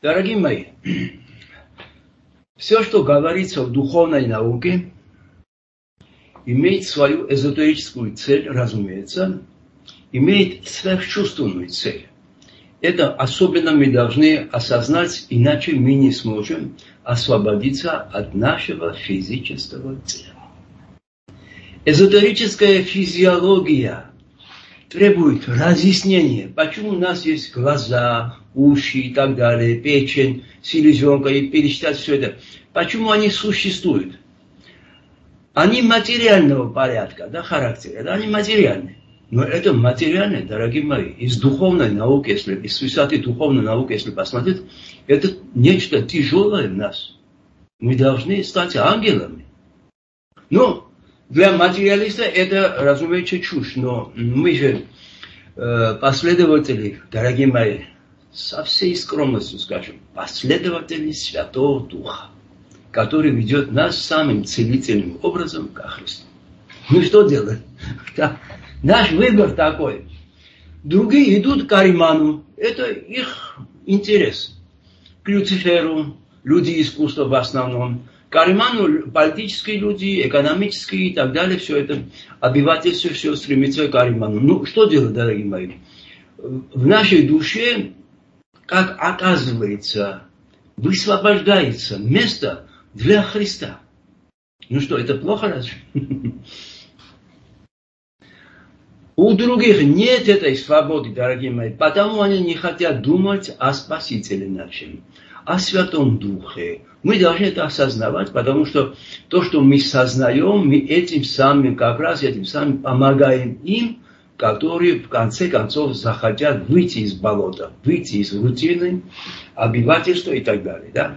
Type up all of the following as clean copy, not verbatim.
Дорогие мои, все, что говорится в духовной науке, имеет свою эзотерическую цель, разумеется, имеет сверхчувственную цель. Это особенно мы должны осознать, иначе мы не сможем освободиться от нашего физического тела. Эзотерическая физиология требует разъяснения, почему у нас есть глаза, уши и так далее, печень, селезенка, и пересчитать все это. Почему они существуют? Они материального порядка, да, характера, да, они материальные. Но это материальное, дорогие мои, из духовной науки, из высоты духовной науки, если посмотреть, это нечто тяжелое в нас. Мы должны стать ангелами. Но для материалиста это, разумеется, чушь. Но мы же последователи, дорогие мои, со всей скромностью скажем, последователи Святого Духа, который ведет нас самым целительным образом ко Христу. Ну что делать? Наш выбор такой. Другие идут к Ариману. Это их интерес. К Люциферу, люди искусства в основном. К Ариману политические люди, экономические и так далее. Все это обывательство все стремится к Ариману. Ну что делать, дорогие мои? В нашей душе, как оказывается, высвобождается место для Христа. Ну что, это плохо разве? У других нет этой свободы, дорогие мои, потому они не хотят думать о Спасителе нашем, о Святом Духе. Мы должны это осознавать, потому что то, что мы сознаем, мы этим самым, как раз этим самым помогаем им, которые в конце концов захотят выйти из болота, выйти из рутины, обивательства и так далее. Да?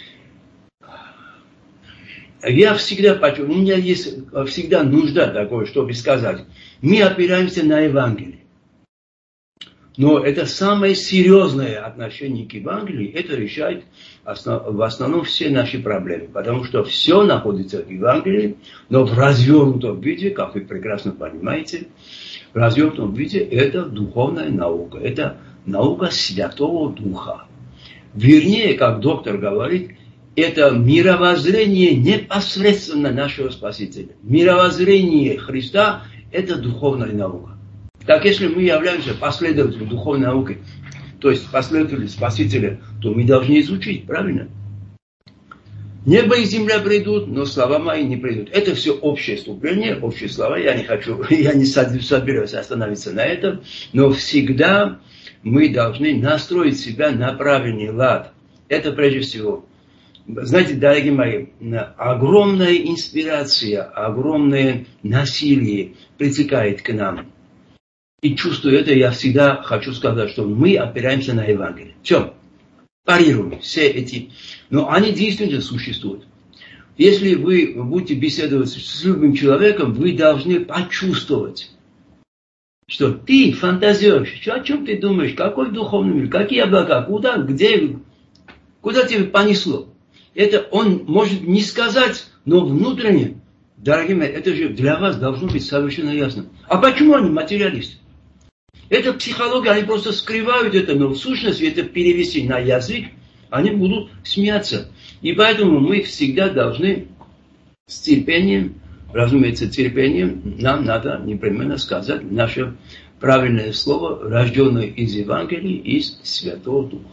Я всегда, у меня есть всегда нужда такой, чтобы сказать, мы опираемся на Евангелие. Но это самое серьезное отношение к Евангелию, это решает в основном все наши проблемы. Потому что все находится в Евангелии, но в развернутом виде, как вы прекрасно понимаете, в развернутом виде это духовная наука. Это наука Святого Духа. Вернее, как доктор говорит, это мировоззрение непосредственно нашего Спасителя. Мировоззрение Христа – это духовная наука. Так если мы являемся последователями духовной науки, то есть последователями Спасителя, то мы должны изучить, правильно? Небо и земля придут, но слова мои не придут. Это все общее вступление, общие слова. Я не собираюсь остановиться на этом, но всегда мы должны настроить себя на правильный лад. Это прежде всего. Знаете, дорогие мои, огромная инспирация, огромное насилие притекает к нам. И чувствуя это, я всегда хочу сказать, что мы опираемся на Евангелие. Все, парируем все эти. Но они действительно существуют. Если вы будете беседовать с любым человеком, вы должны почувствовать, что ты фантазируешь, о чем ты думаешь, какой духовный мир, какие облака, куда, где, куда тебя понесло. Это он может не сказать, но внутренне, дорогие мои, это же для вас должно быть совершенно ясно. А почему они материалисты? Это психология, они просто скрывают это, но в сущности это перевести на язык, они будут смеяться. И поэтому мы всегда должны с терпением, разумеется, терпением, нам надо непременно сказать наше правильное слово, рожденное из Евангелия, из Святого Духа.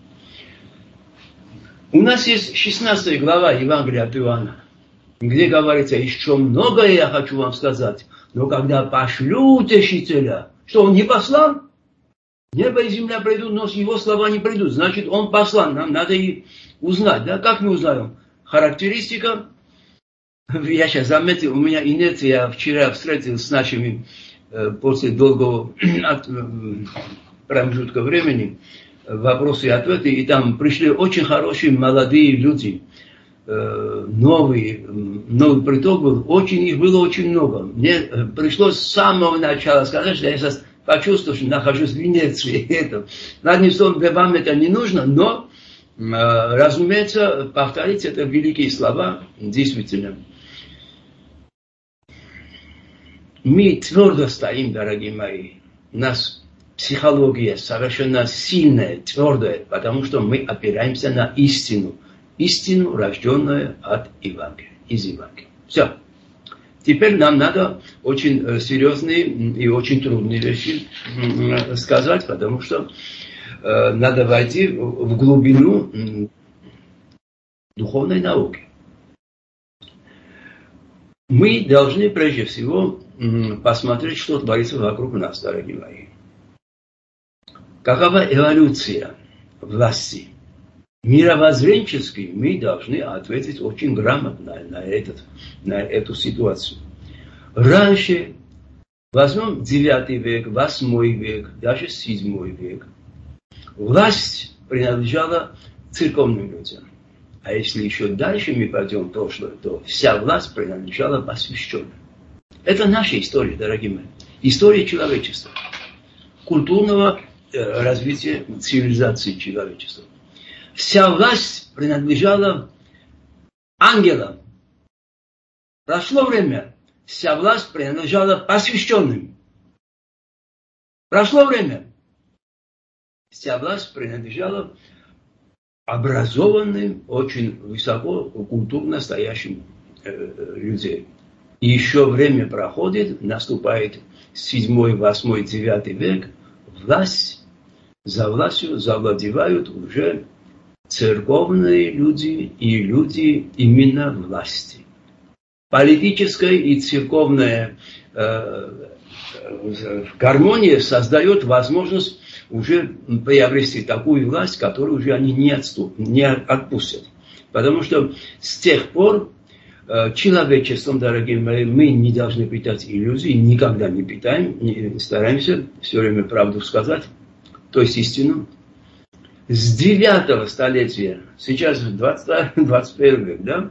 У нас есть 16 глава Евангелия от Иоанна, где говорится, еще многое я хочу вам сказать, но когда пошлю Утешителя, что он не послан? Небо и земля придут, но его слова не придут. Значит, он послан. Нам надо и узнать. Да? Как мы узнаем? Характеристика. Я сейчас заметил, у меня инерция. Я вчера встретился с нашими, после долгого промежутка времени, вопросы и ответы. И там пришли очень хорошие молодые люди. Новый приток был, их было очень много. Мне пришлось с самого начала сказать, что я сейчас почувствовал, что нахожусь в инерции. Одним словом, вам это не нужно, но, разумеется, повторить это великие слова, действительно. Мы твердо стоим, дорогие мои. У нас психология совершенно сильная, твердая, потому что мы опираемся на истину. Истину, рожденную от Евангелия, из Евангелия. Все. Теперь нам надо очень серьезные и очень трудные вещи сказать, потому что надо войти в глубину духовной науки. Мы должны прежде всего посмотреть, что творится вокруг нас, дорогие мои. Какова эволюция власти? Мировоззренчески мы должны ответить очень грамотно на эту ситуацию. Раньше, возьмем 9 век, 8 век, даже 7 век, власть принадлежала церковным людям. А если еще дальше мы пойдем в прошлое, то вся власть принадлежала посвященным. Это наша история, дорогие мои. История человечества. Культурного развития цивилизации человечества. Вся власть принадлежала ангелам. Прошло время, вся власть принадлежала посвященным. Прошло время, вся власть принадлежала образованным, очень высоко культурно стоящим людям. И еще время проходит, наступает 7, 8, 9 век, за властью завладевают уже церковные люди и люди именно власти. Политическая и церковная гармония создает возможность уже приобрести такую власть, которую уже они не отпустят. Потому что с тех пор человечеством, дорогие мои, мы не должны питать иллюзии, никогда не питаем, стараемся все время правду сказать, то есть истину. С 9 столетия, сейчас 21 век, да?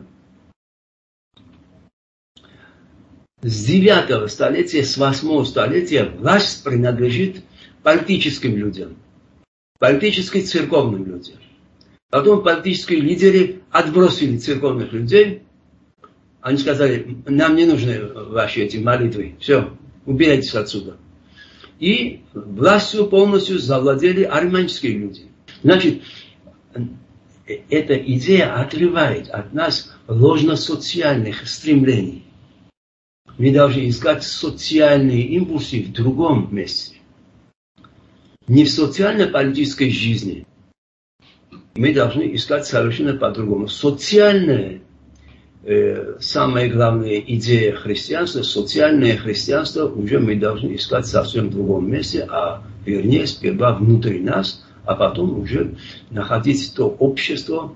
С 9 столетия, с 8 столетия власть принадлежит политическим людям, политически церковным людям. Потом политические лидеры отбросили церковных людей. Они сказали, нам не нужны ваши эти молитвы. Все, убирайтесь отсюда. И властью полностью завладели армянские люди. Значит, эта идея отрывает от нас ложно-социальных стремлений. Мы должны искать социальные импульсы в другом месте. Не в социально-политической жизни. Мы должны искать совершенно по-другому. Социальная, самая главная идея христианства, социальное христианство, уже мы должны искать совсем в другом месте, а вернее, сперва внутри нас, а потом уже находить то общество,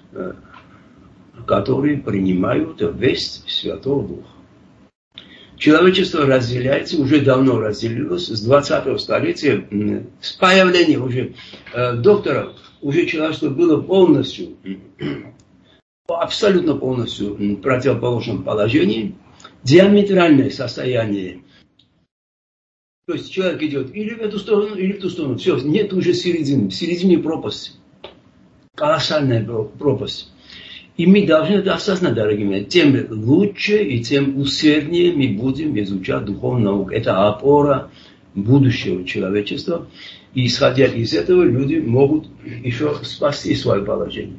которое принимает весть Святого Духа. Человечество разделяется, уже давно разделилось, с 20-го столетия, с появлением уже докторов, уже человечество было полностью, абсолютно полностью в противоположном положении, диаметральное состояние. То есть человек идет или в эту сторону, или в ту сторону. Все, нет уже середины. В середине пропасть. Колоссальная пропасть. И мы должны это осознать, дорогие мои. Тем лучше и тем усерднее мы будем изучать духовную науку. Это опора будущего человечества. И исходя из этого, люди могут еще спасти свое положение.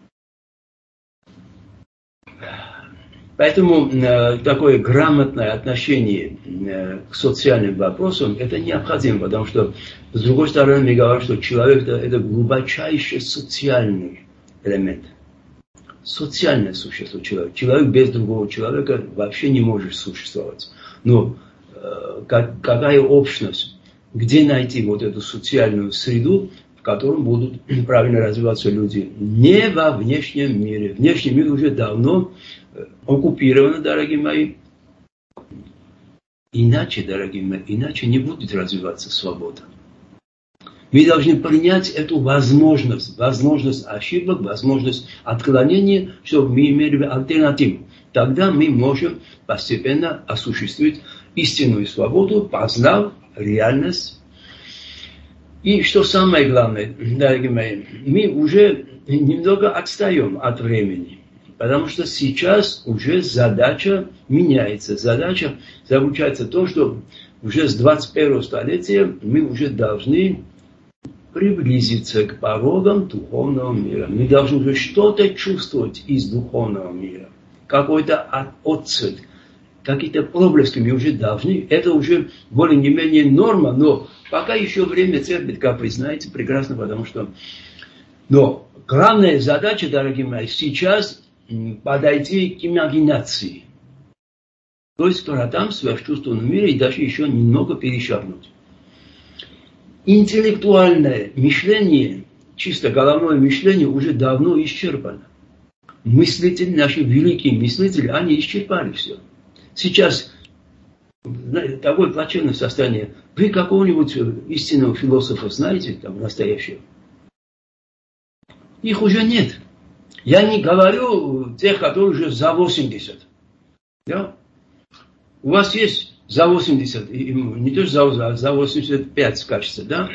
Поэтому такое грамотное отношение к социальным вопросам это необходимо, потому что, с другой стороны, мы говорим, что человек это глубочайший социальный элемент. Социальное существо человека. Человек без другого человека вообще не может существовать. Но какая общность? Где найти вот эту социальную среду, в котором будут правильно развиваться люди? Не во внешнем мире. Внешний мир уже давно оккупировано, дорогие мои. Иначе, дорогие мои, иначе не будет развиваться свобода. Мы должны принять эту возможность ошибок, возможность отклонения, чтобы мы имели альтернативу. Тогда мы можем постепенно осуществить истинную свободу, познав реальность. И что самое главное, дорогие мои, мы уже немного отстаем от времени. Потому что сейчас уже задача меняется. Задача заключается в том, что уже с 21 столетия мы уже должны приблизиться к порогам духовного мира. Мы должны уже что-то чувствовать из духовного мира. Какой-то отцвет, какие-то проблески мы уже должны. Это уже более не менее норма, но пока еще время терпит, как вы знаете прекрасно, потому что... Но главная задача, дорогие мои, сейчас подойти к имагинации. То есть, кто там в сверхчувственном мире и даже еще немного перешагнуть. Интеллектуальное мышление, чисто головное мышление уже давно исчерпано. Мыслители, наши великие мыслители, они исчерпали все. Сейчас такое плачевное состояние. Вы какого-нибудь истинного философа знаете, там, настоящего? Их уже нет. Я не говорю тех, которые уже за 80. Да? У вас есть за 80, не то что за 85, кажется, да?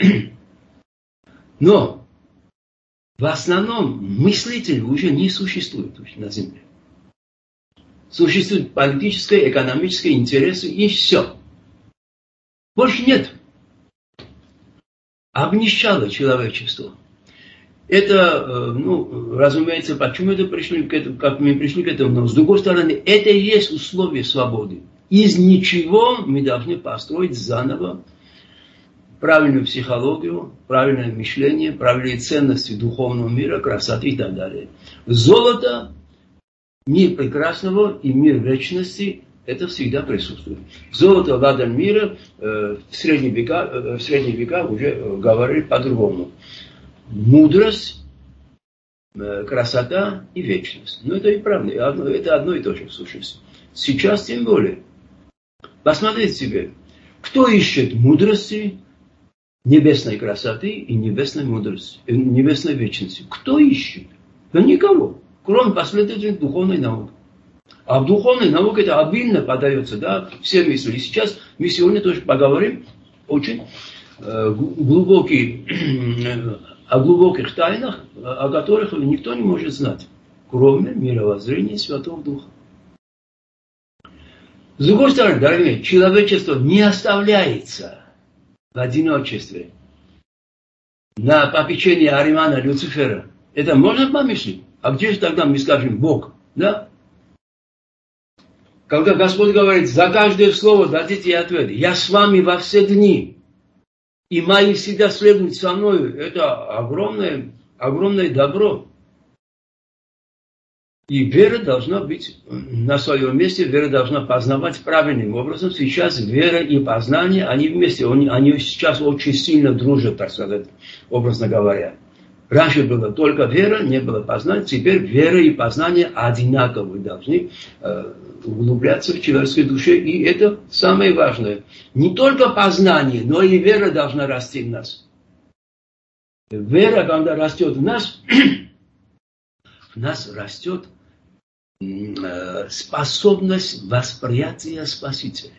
Но в основном мыслителей уже не существует на Земле. Существуют политические, экономические интересы и все. Больше нет. Обнищало человечество. Это, разумеется, почему это пришли к этому, как мы пришли к этому, но с другой стороны, это и есть условие свободы. Из ничего мы должны построить заново правильную психологию, правильное мышление, правильные ценности духовного мира, красоты и так далее. Золото, мир прекрасного и мир вечности, это всегда присутствует. Золото, ладан мира в средние века уже говорили по-другому. Мудрость, красота и вечность. Но это и правда, это одно и то же в сущности. Сейчас тем более. Посмотрите себе, кто ищет мудрости, небесной красоты и небесной мудрости, небесной вечности? Кто ищет? Да никого, кроме последователей духовной науки. А в духовной науке это обильно подается, да, все мысли. И сейчас мы сегодня тоже поговорим очень о глубоких тайнах, о которых никто не может знать, кроме мировоззрения Святого Духа. С другой стороны, дорогие, человечество не оставляется в одиночестве на попечении Аримана, Люцифера. Это можно помыслить? А где же тогда мы скажем Бог? Да? Когда Господь говорит, за каждое слово дадите ответ. Я с вами во все дни. И мои всегда следуют со мной. Это огромное добро. И вера должна быть на своем месте, вера должна познавать правильным образом. Сейчас вера и познание, они вместе, они сейчас очень сильно дружат, так сказать, образно говоря. Раньше было только вера, не было познания, теперь вера и познание одинаковые должны углубляться в человеческой душе. И это самое важное. Не только познание, но и вера должна расти в нас. Вера, когда растет в нас растет способность восприятия Спасителя.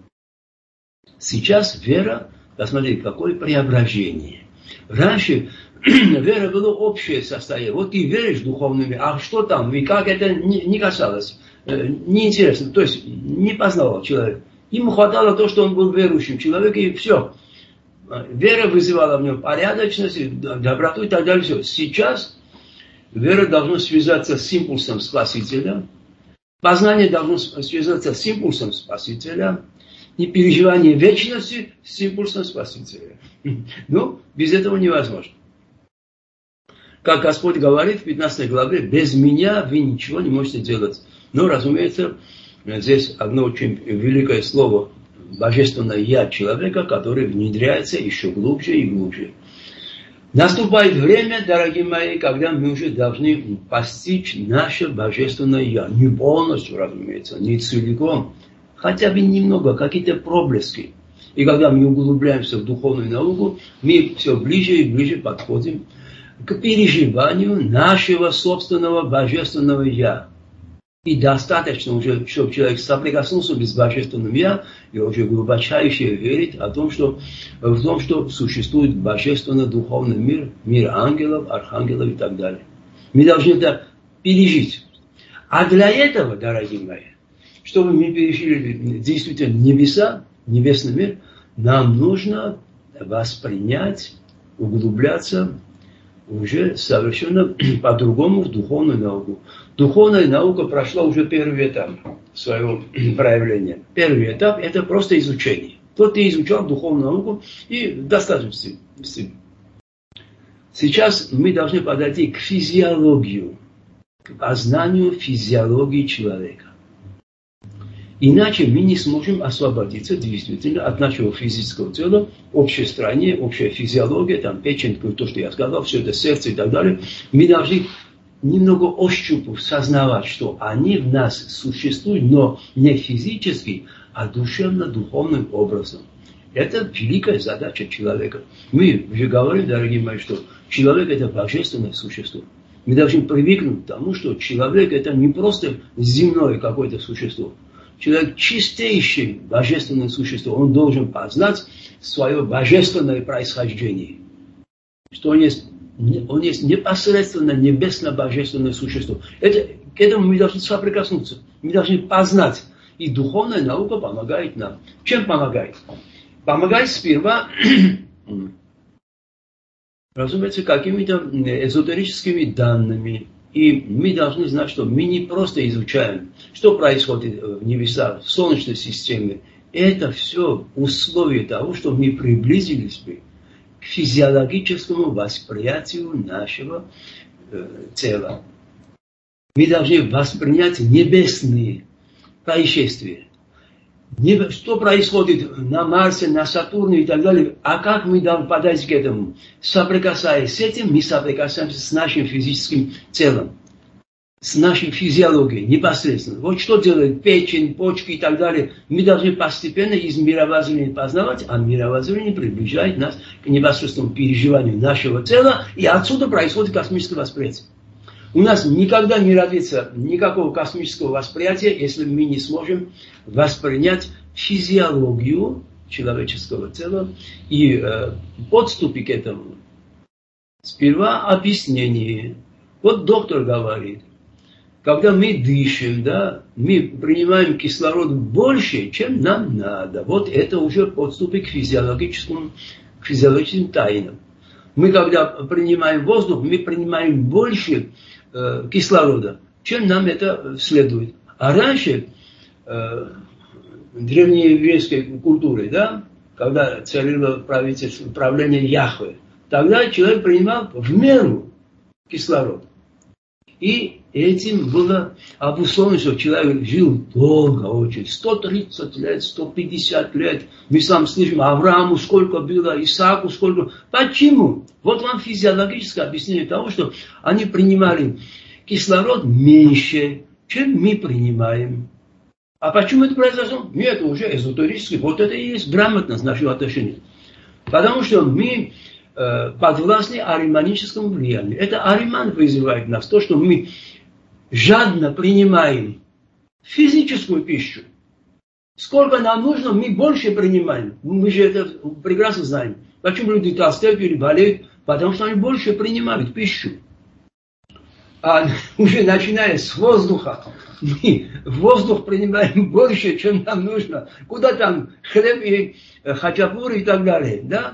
Сейчас вера, посмотрите, какое преображение. Раньше вера была общее состояние. Вот ты веришь в духовный мир, а что там, и как это не касалось, неинтересно. То есть не познавал человек. Ему хватало то, что он был верующим человеком, и все. Вера вызывала в нем порядочность, доброту и так далее. Все. Сейчас вера должна связаться с импульсом Спасителя. Познание должно связаться с импульсом Спасителя. И переживание вечности с импульсом Спасителя. Ну, без этого невозможно. Как Господь говорит в 15 главе, без меня вы ничего не можете делать. Но, разумеется, здесь одно очень великое слово, божественное «я» человека, которое внедряется еще глубже и глубже. Наступает время, дорогие мои, когда мы уже должны постичь наше божественное «я». Не полностью, разумеется, не целиком, хотя бы немного, какие-то проблески. И когда мы углубляемся в духовную науку, мы все ближе и ближе подходим к переживанию нашего собственного божественного «я». И достаточно уже, чтобы человек соприкоснулся с божественным «я» и уже глубочайше верит в том, что существует божественный духовный мир, мир ангелов, архангелов и так далее. Мы должны это пережить. А для этого, дорогие мои, чтобы мы пережили действительно небеса, небесный мир, нам нужно воспринять, углубляться уже совершенно по-другому в духовную науку. Духовная наука прошла уже первый этап своего проявления. Первый этап – это просто изучение. Вот ты изучал духовную науку, и достаточно. Сейчас мы должны подойти к физиологии, к познанию физиологии человека. Иначе мы не сможем освободиться действительно от нашего физического тела, общее строение, общая физиология, там печень, то, что я сказал, все это сердце и так далее. Мы должны немного ощупью сознавать, что они в нас существуют, но не физически, а душевно-духовным образом. Это великая задача человека. Мы уже говорим, дорогие мои, что человек – это божественное существо. Мы должны привыкнуть к тому, что человек – это не просто земное какое-то существо. Человек – чистейшее божественное существо. Он должен познать свое божественное происхождение. Что он есть непосредственно небесно-божественное существо. К этому мы должны соприкоснуться. Мы должны познать. И духовная наука помогает нам. Чем помогает? Помогает сперва, разумеется, какими-то эзотерическими данными. И мы должны знать, что мы не просто изучаем, что происходит в небесах, в Солнечной системе. Это все условия того, что мы приблизились бы к физиологическому восприятию нашего тела. Мы должны воспринять небесные происшествия. Что происходит на Марсе, на Сатурне и так далее. А как мы должны подойти к этому? Соприкасаясь с этим, мы соприкасаемся с нашим физическим телом. С нашей физиологией непосредственно. Вот что делает печень, почки и так далее. Мы должны постепенно из мировоззрения познавать, а мировоззрение приближает нас к непосредственному переживанию нашего тела. И отсюда происходит космическое восприятие. У нас никогда не родится никакого космического восприятия, если мы не сможем воспринять физиологию человеческого тела и подступы к этому. Сперва объяснение. Вот доктор говорит, когда мы дышим, да, мы принимаем кислород больше, чем нам надо. Вот это уже подступы к физиологическим тайнам. Мы когда принимаем воздух, мы принимаем больше кислорода, чем нам это следует. А раньше, древнееврейской культурой, да, когда царило правление Яхве, тогда человек принимал в меру кислород. И этим было обусловлено, что человек жил долго очень, 130 лет, 150 лет. Мы сам слышим, Аврааму сколько было, Исааку сколько. Почему? Вот вам физиологическое объяснение того, что они принимали кислород меньше, чем мы принимаем. А почему это произошло? Нет, это уже эзотерически. Вот это и есть грамотность нашего отношения. Потому что мы подвластны ариманическому влиянию. Это ариман вызывает нас. То, что мы жадно принимаем физическую пищу. Сколько нам нужно, мы больше принимаем. Мы же это прекрасно знаем. Почему люди толстеют или болеют? Потому что они больше принимают пищу. А уже начиная с воздуха, мы воздух принимаем больше, чем нам нужно. Куда там хлеб и хачапури и так далее. Да?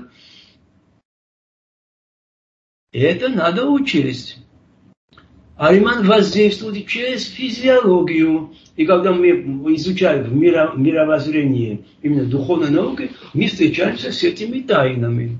Это надо учесть. Ариман воздействует через физиологию. И когда мы изучаем мировоззрение именно духовной науки, мы встречаемся с этими тайнами.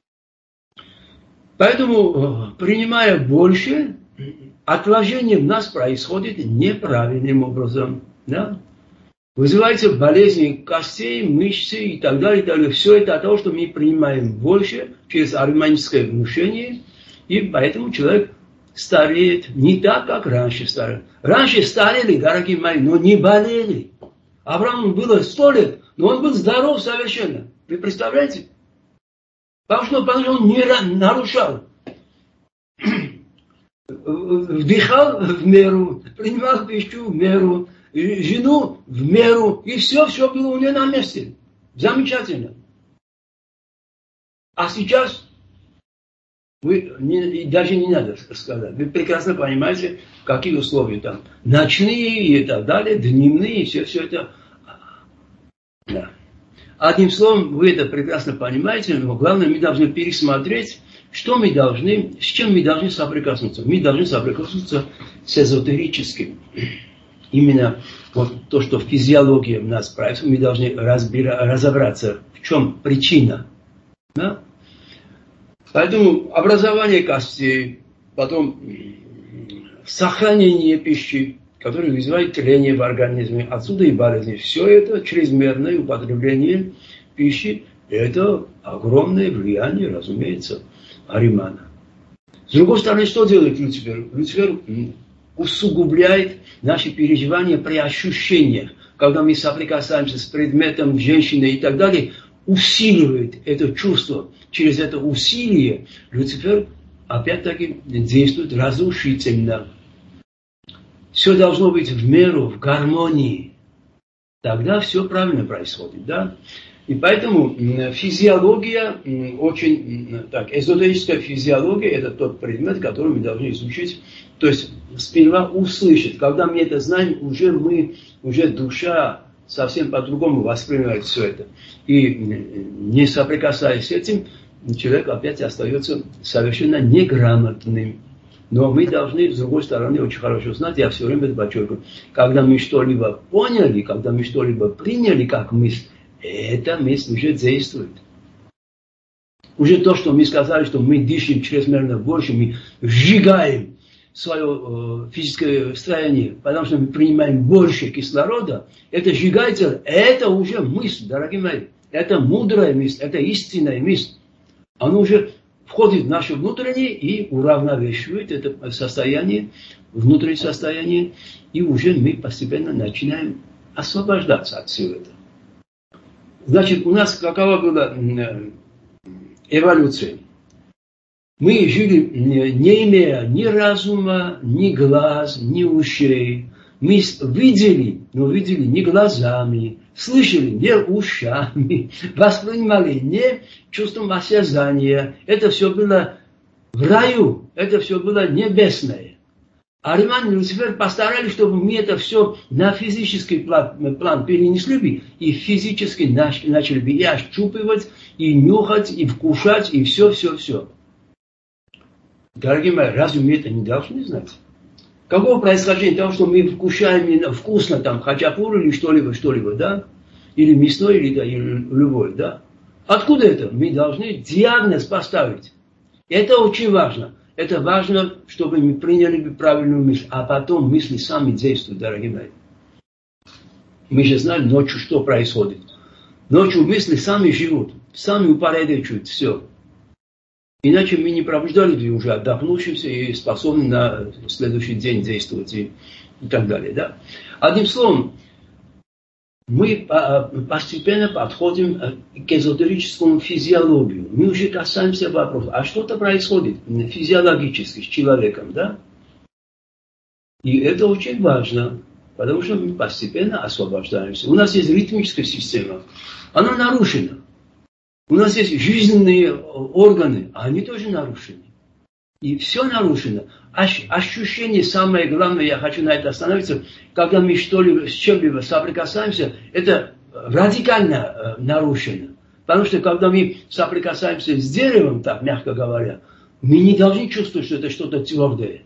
Поэтому, принимая больше, отложение в нас происходит неправильным образом. Да? Вызываются болезни костей, мышцы и так далее, и так далее. Все это от того, что мы принимаем больше через ариманическое внушение. И поэтому человек стареет не так, как раньше старели. Раньше старели, дорогие мои, но не болели. Аврааму было 100 лет, но он был здоров совершенно. Вы представляете? Потому что он не нарушал. Вдыхал в меру, принимал пищу в меру, жену в меру, и все было у него на месте. Замечательно. А сейчас... даже не надо сказать. Вы прекрасно понимаете, какие условия там. Ночные и так далее, дневные, все это. Да. Одним словом, вы это прекрасно понимаете, но главное, мы должны пересмотреть, с чем мы должны соприкоснуться. Мы должны соприкоснуться с эзотерическим. Именно вот то, что в физиологии у нас происходит, мы должны разобраться, в чем причина. Да? Поэтому образование костей, потом сохранение пищи, которое вызывает трение в организме, отсюда и болезни. Все это чрезмерное употребление пищи, это огромное влияние, разумеется, Аримана. С другой стороны, что делает Люцифер? Люцифер усугубляет наши переживания при ощущениях. Когда мы соприкасаемся с предметом, женщиной и так далее, усиливает это чувство. Через это усилие Люцифер опять-таки действует разрушительно. Все должно быть в меру, в гармонии. Тогда все правильно происходит. Да? И поэтому физиология, очень так, эзотерическая физиология, это тот предмет, который мы должны изучить. То есть сперва услышать. Когда мы это знаем, уже душа совсем по-другому воспринимает все это. И не соприкасаясь с этим, человек опять остается совершенно неграмотным. Но мы должны, с другой стороны, очень хорошо знать, я все время это подчеркиваю, когда мы что-либо поняли, когда мы что-либо приняли как мысль, эта мысль уже действует. Уже то, что мы сказали, что мы дышим чрезмерно больше, мы сжигаем свое физическое строение, потому что мы принимаем больше кислорода, это сжигается, это уже мысль, дорогие мои. Это мудрая мысль, это истинная мысль. Она уже входит в наше внутреннее и уравновешивает это состояние, внутреннее состояние, и уже мы постепенно начинаем освобождаться от всего этого. Значит, у нас какова была эволюция? Мы жили, не имея ни разума, ни глаз, ни ушей. Мы видели, но видели не глазами, слышали не ушами, воспринимали не чувством осязания. Это все было в раю, это все было небесное. Ариман и Люцифер постарались, чтобы мы это все на физический план перенесли и физически начали бы и ощупывать, и нюхать, и вкушать, и все. Дорогие мои, разве мы это не должны знать? Какого происхождения того, что мы вкушаем вкусно там хачапур или что-либо, да? Или мясной, или любой, да? Откуда это? Мы должны диагноз поставить. Это очень важно. Это важно, чтобы мы приняли правильную мысль. А потом мысли сами действуют, дорогие мои. Мы же знаем ночью, что происходит. Ночью мысли сами живут, сами упорядочивают все. Иначе мы не пробуждали бы уже отдохнувшимся и способны на следующий день действовать и так далее. Да? Одним словом, мы постепенно подходим к эзотерическому физиологию. Мы уже касаемся вопроса, а что-то происходит физиологически с человеком, да? И это очень важно, потому что мы постепенно освобождаемся. У нас есть ритмическая система, она нарушена. У нас есть жизненные органы, а они тоже нарушены. И все нарушено. Ощущение, самое главное, я хочу на это остановиться, когда мы с чем-либо соприкасаемся, это радикально нарушено. Потому что когда мы соприкасаемся с деревом, так мягко говоря, мы не должны чувствовать, что это что-то твердое.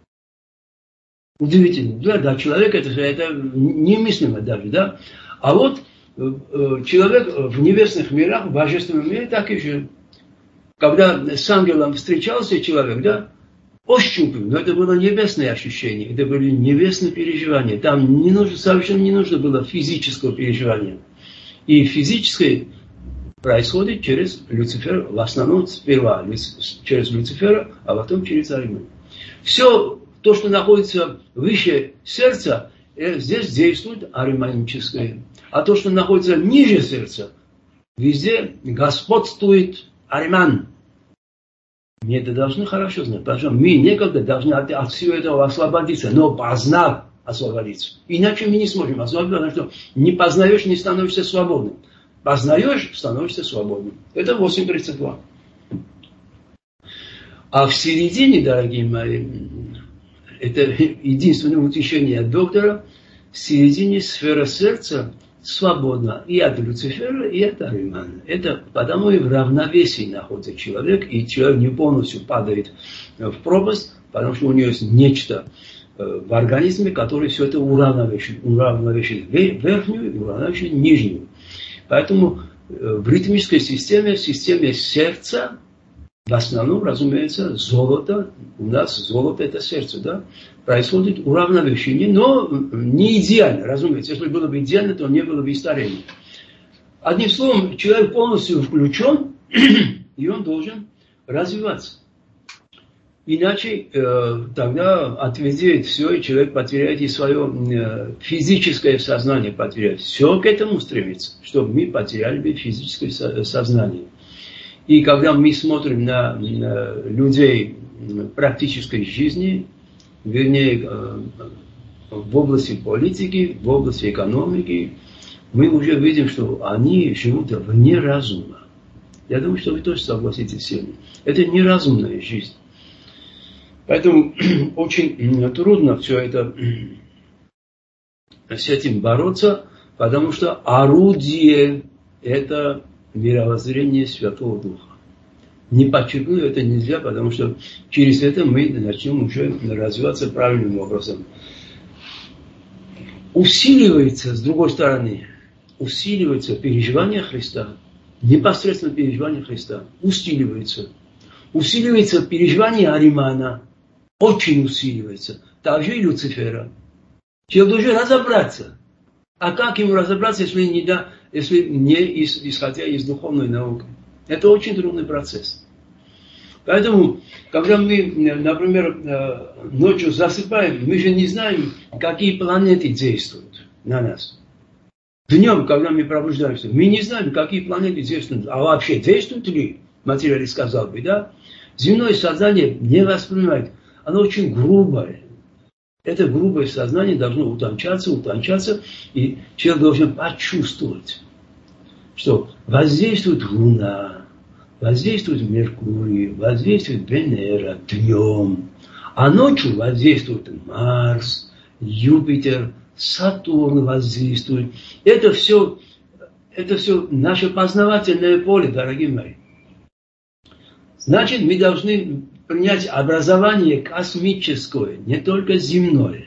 Удивительно. Для человека это немыслимо даже, да? А вот человек в небесных мирах, в божественном мире так и жил. Когда с ангелом встречался человек, да, ощупил, но это было небесное ощущение, это были небесные переживания. Там совершенно не нужно было физического переживания. И физическое происходит через Люцифера, в основном сперва через Люцифера, а потом через Аримана. Все то, что находится выше сердца, здесь действует ариманическое. А то, что находится ниже сердца, везде господствует Ариман. Мы это должны хорошо знать, потому что мы некогда должны от всего этого освободиться, но познав освободиться. Иначе мы не сможем освободиться, потому что не познаешь, не становишься свободным. Познаешь, становишься свободным. Это 8.32. А в середине, дорогие мои, это единственное утешение от доктора, в середине сфера сердца свободно и от Люцифера, и от Аримана. Это потому и в равновесии находится человек, и человек не полностью падает в пропасть, потому что у него есть нечто в организме, которое все это уравновешивает верхнюю и уравновешивает нижнюю. Поэтому в ритмической системе, в системе сердца, в основном, разумеется, золото, у нас золото это сердце, да, происходит уравновешение, но не идеально, разумеется. Если было бы идеально, то не было бы и старения. Одним словом, человек полностью включен, и он должен развиваться. Иначе тогда отведет все, и человек потеряет и свое физическое сознание, потеряет. Все к этому стремится, чтобы мы потеряли бы физическое сознание. И когда мы смотрим на людей практической жизни, вернее, в области политики, в области экономики, мы уже видим, что они живут вне разума. Я думаю, что вы тоже согласитесь с этим. Это неразумная жизнь. Поэтому очень трудно все это с этим бороться, потому что орудие это мировоззрение Святого Духа. Не подчеркну, это нельзя, потому что через это мы начнем уже развиваться правильным образом. Усиливается, с другой стороны, усиливается переживание Христа, непосредственно переживание Христа, усиливается. Усиливается переживание Аримана, очень усиливается. Также и Люцифера. Человек должен разобраться. А как ему разобраться, если не исходя из духовной науки? Это очень трудный процесс. Поэтому, когда мы, например, ночью засыпаем, мы же не знаем, какие планеты действуют на нас. Днем, когда мы пробуждаемся, мы не знаем, какие планеты действуют. А вообще действуют ли? Материалист сказал бы, да? Земное сознание не воспринимает. Оно очень грубое. Это грубое сознание должно утончаться, и человек должен почувствовать, что воздействует Луна, воздействует Меркурий, воздействует Венера днем, а ночью воздействует Марс, Юпитер, Сатурн воздействует. Это все наше познавательное поле, дорогие мои. Значит, мы должны принять образование космическое, не только земное.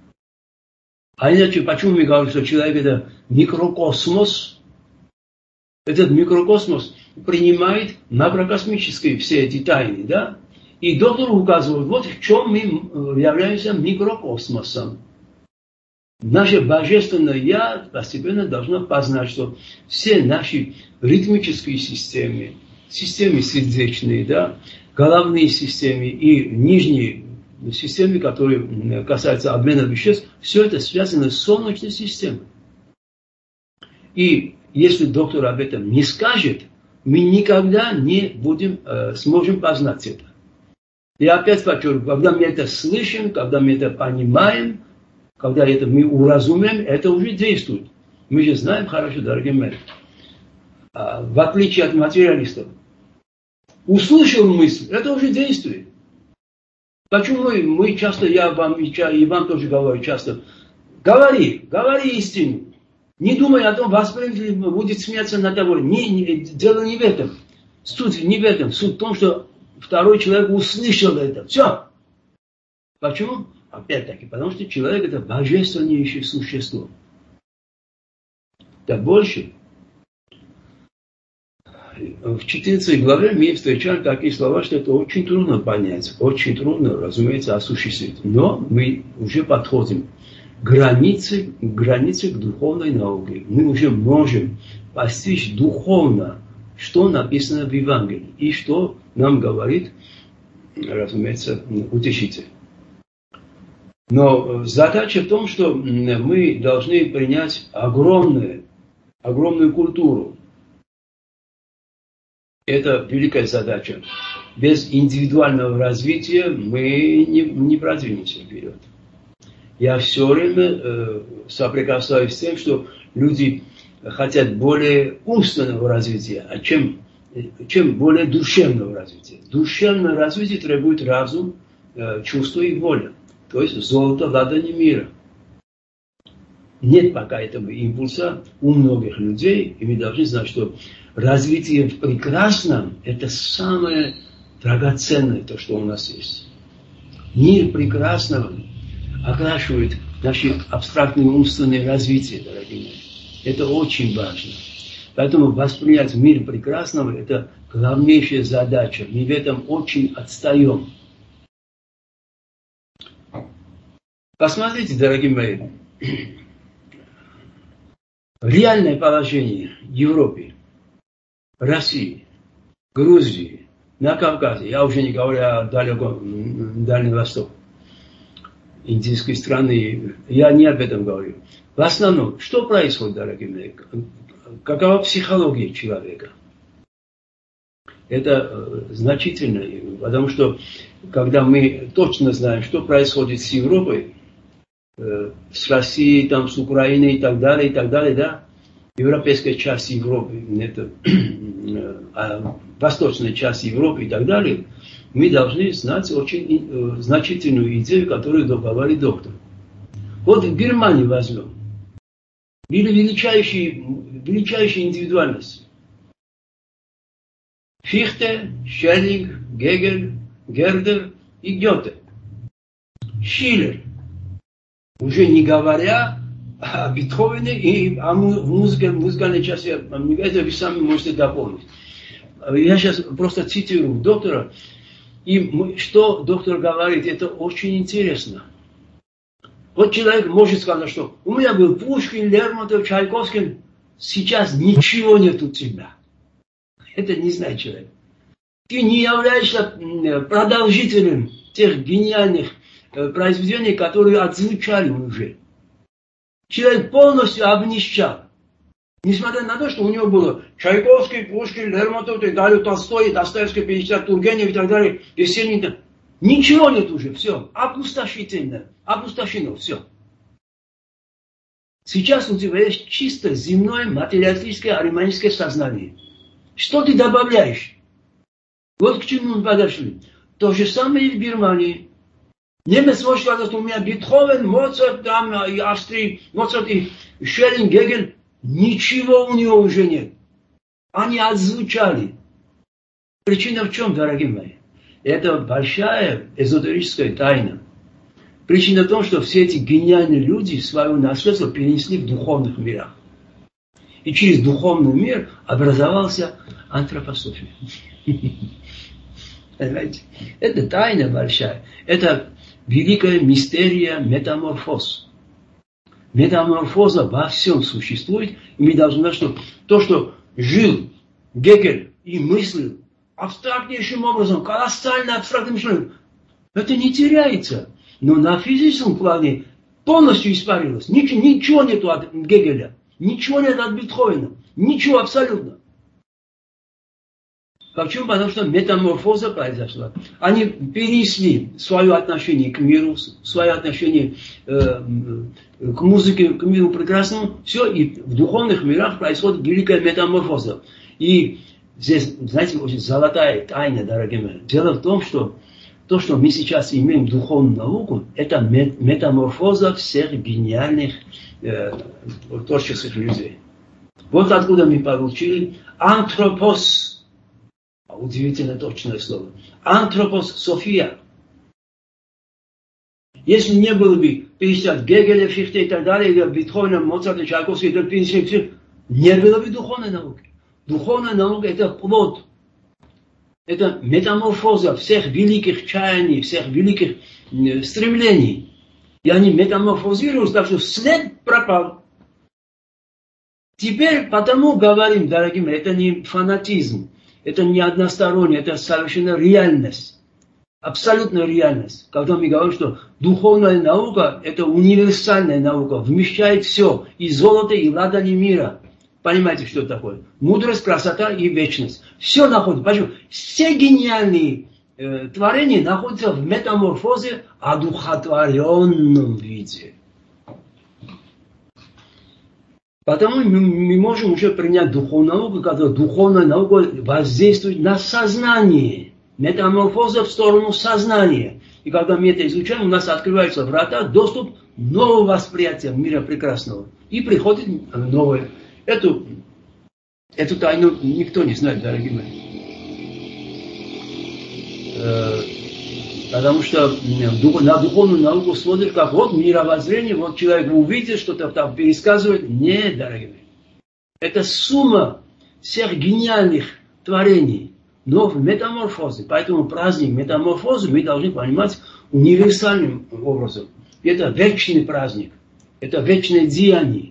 А иначе, почему мы говорим, что человек это микрокосмос? Этот микрокосмос принимает макрокосмические все эти тайны, да? И доктор указывает, вот в чем мы являемся микрокосмосом. Наше божественное Я постепенно должно познать, что все наши ритмические системы, системы сердечные, да, головные системы и нижние системы, которые касаются обмена веществ, все это связано с Солнечной системой. И если доктор об этом не скажет, мы никогда не сможем познать это. И опять подчеркиваю, когда мы это слышим, когда мы это понимаем, когда это мы уразумеем, это уже действует. Мы же знаем хорошо, дорогие мои. В отличие от материалистов. Услышал мысль, это уже действует. Почему мы часто, я вам и вам тоже говорю часто, говори истину. Не думай о том, воспримет ли будет смеяться над тобой. Дело не в этом. Суть не в этом. Суть в том, что второй человек услышал это. Все. Почему? Опять-таки, потому что человек это божественнейшее существо. Да больше. В 14 главе мы встречаем такие слова, что это очень трудно понять, очень трудно, разумеется, осуществить. Но мы уже подходим к границе к духовной науке. Мы уже можем постичь духовно, что написано в Евангелии и что нам говорит, разумеется, утешитель. Но задача в том, что мы должны принять огромную культуру. Это великая задача. Без индивидуального развития мы не продвинемся вперед. Я все время соприкасаюсь с тем, что люди хотят более умственного развития, чем более душевного развития. Душевное развитие требует разум, чувство и воля. То есть золото владения мира. Нет пока этого импульса у многих людей, и мы должны знать, что развитие в прекрасном – это самое драгоценное, то, что у нас есть. Мир прекрасного окрашивает наши абстрактные умственные развития, дорогие мои. Это очень важно. Поэтому воспринять мир прекрасного – это главнейшая задача. Мы в этом очень отстаем. Посмотрите, дорогие мои, реальное положение в Европе, России, Грузии, на Кавказе, я уже не говорю о Дальнем Востоке, индийской страны, я не об этом говорю. В основном, что происходит, дорогие мои? Какова психология человека? Это значительно, потому что, когда мы точно знаем, что происходит с Европой, с Россией, там, с Украиной и так далее, да, европейская часть Европы, это, восточная часть Европы и так далее, мы должны знать очень значительную идею, которую говорит доктор. Вот в Германии возьмем. Были величайшие индивидуальности. Фихте, Шеллинг, Гегель, Гердер и Гёте. Шиллер. Уже не говоря о Бетховене и о музыкальной части, это вы сами можете дополнить. Я сейчас просто цитирую доктора, и что доктор говорит, это очень интересно. Вот человек может сказать, что у меня был Пушкин, Лермонтов, Чайковский, сейчас ничего нет у тебя. Это не знает человек. Ты не являешься продолжителем тех гениальных произведений, которые отзвучали уже. Человек полностью обнищал. Несмотря на то, что у него было Чайковский, Пушкин, Лермонтов, и далее Толстой, Достоевский, 50, Тургенев и так далее, Есенин. Ничего нет уже, все. Опустошено, все. Сейчас у тебя есть чисто земное, материалистическое, ариманическое сознание. Что ты добавляешь? Вот к чему мы подошли. То же самое и в Германии. Немец может сказать, что у меня Бетховен, Моцарт, там, и Австрии, Моцарт, и Шеллинг, Гегель. Ничего у него уже нет. Они отзвучали. Причина в чем, дорогие мои? Это большая эзотерическая тайна. Причина в том, что все эти гениальные люди свое наследство перенесли в духовных мирах. И через духовный мир образовался антропософия. Понимаете? Это тайна большая. Это великая мистерия метаморфоз. Метаморфоза во всем существует. И мы должны знать, что то, что жил Гегель и мыслил абстрактнейшим образом, колоссально абстрактным мышлением, это не теряется. Но на физическом плане полностью испарилось. Ничего нету от Гегеля. Ничего нет от Бетховена. Ничего абсолютно. Почему? Потому что метаморфоза произошла. Они перенесли свое отношение к миру, свое отношение к музыке, к миру прекрасному. Все, и в духовных мирах происходит великая метаморфоза. И здесь, знаете, очень золотая тайна, дорогие мои. Дело в том, что то, что мы сейчас имеем духовную науку, это метаморфоза всех гениальных творческих людей. Вот откуда мы получили антропос. Удивительно точное слово. Антропософия. Если не было бы 50 Гегеля, Фихте и так далее, или Бетховена, Моцарта, Чайковского, не было бы духовной науки. Духовная наука – это плод. Это метаморфоза всех великих чаяний, всех великих стремлений. И они метаморфозируются, так что след пропал. Теперь потому говорим, дорогие мои, это не фанатизм. Это не одностороннее, это совершенно реальность. Абсолютная реальность. Когда мы говорим, что духовная наука – это универсальная наука, вмещает все, и золото, и ладони мира. Понимаете, что это такое? Мудрость, красота и вечность. Все находится. Почему? Все гениальные творения находятся в метаморфозе, одухотворенном виде. Потому мы можем уже принять духовную науку, когда духовная наука воздействует на сознание. Метаморфоза в сторону сознания. И когда мы это изучаем, у нас открываются врата, доступ нового восприятия мира прекрасного. И приходит новое. Эту тайну никто не знает, дорогие мои. Потому что на духовную науку смотришь, как вот мировоззрение, вот человек увидит, что-то там пересказывает. Нет, дорогие мои. Это сумма всех гениальных творений, но в метаморфозе. Поэтому праздник метаморфозы мы должны понимать универсальным образом. Это вечный праздник. Это вечное деяние.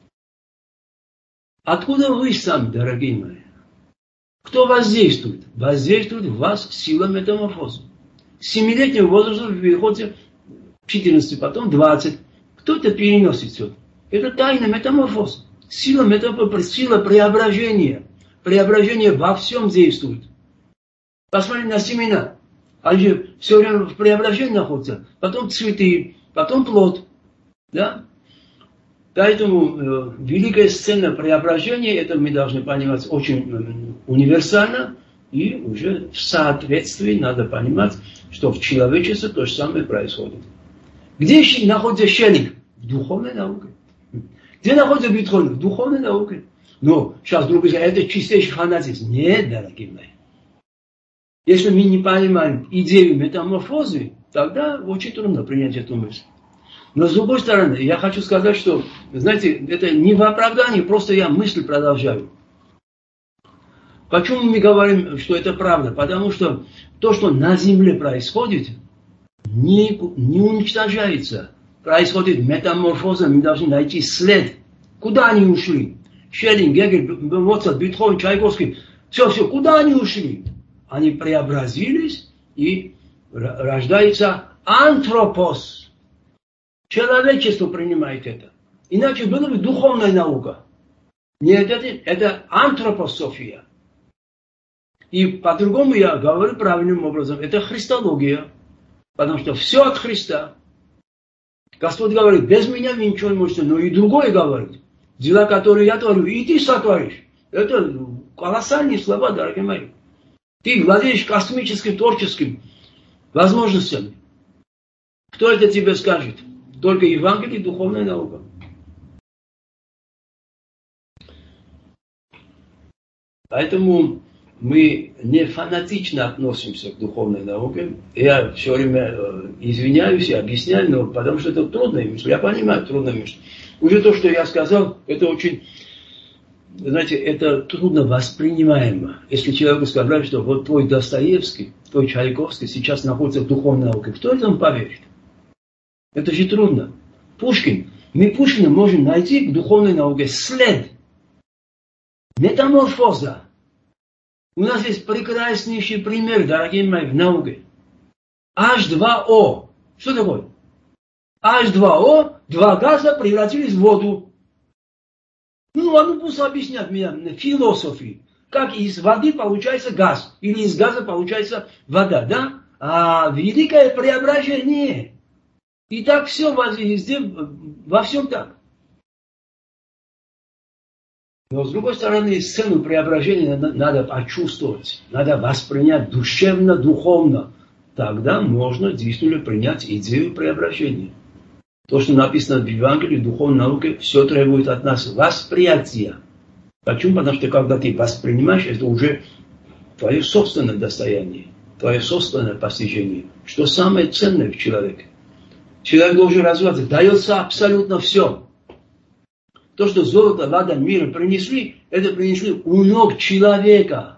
Откуда вы сами, дорогие мои? Кто воздействует? Воздействует в вас сила метаморфозы. С 7-летнего возраста вы переходите в 14, потом 20. Кто-то переносит все. Это тайна метаморфоза. Сила метаморфозы, сила преображения. Преображение во всем действует. Посмотрите на семена. Они же все время в преображении находятся. Потом цветы, потом плод. Да? Поэтому великая сцена преображения, это мы должны понимать очень универсально. И уже в соответствии надо понимать, что в человечестве то же самое происходит. Где находится Шеллинг? В духовной науке. Где находится Бетховен? В духовной науке. Но сейчас другие говорят, это чистейший фанатизм. Нет, дорогие мои. Если мы не понимаем идею метаморфозы, тогда очень трудно принять эту мысль. Но с другой стороны, я хочу сказать, что, знаете, это не в оправдании, просто я мысль продолжаю. Почему мы говорим, что это правда? Потому что то, что на Земле происходит, не уничтожается. Происходит метаморфоза, мы должны найти след. Куда они ушли? Шеллинг, Гегель, Моцарт, Бетховен, Чайковский. Все, куда они ушли? Они преобразились, и рождается антропос. Человечество принимает это. Иначе была бы духовная наука. Нет, это антропософия. И по-другому я говорю правильным образом. Это христология. Потому что все от Христа. Господь говорит, без меня вы ничего не можете. Но и другое говорит. Дела, которые я творю, и ты сотворишь. Это колоссальные слова, дорогие мои. Ты владеешь космическим, творческим возможностями. Кто это тебе скажет? Только Евангелие и духовная наука. Поэтому мы не фанатично относимся к духовной науке. Я все время извиняюсь и объясняю, но потому что это трудная мысль. Я понимаю, трудная мысль. Уже то, что я сказал, это очень, знаете, это трудно воспринимаемо. Если человеку сказать, что вот твой Достоевский, твой Чайковский сейчас находится в духовной науке, кто этому поверит? Это же трудно. Пушкин. Мы Пушкина можем найти в духовной науке след. Метаморфоза. У нас есть прекраснейший пример, дорогие мои, в науке. H2O. Что такое? H2O, два газа превратились в воду. Ну пусть объяснят мне философии. Как из воды получается газ. Или из газа получается вода, да? А великое преображение. И так все везде, во всем так. Но с другой стороны, сцену преображения надо почувствовать, надо воспринять душевно, духовно. Тогда можно действительно принять идею преображения. То, что написано в Евангелии, в духовной науке, все требует от нас восприятия. Почему? Потому что когда ты воспринимаешь, это уже твое собственное достояние, твое собственное постижение. Что самое ценное в человеке. Человек должен развиваться, дается абсолютно все. То, что золото, ладан, мир принесли, это принесли у ног человека.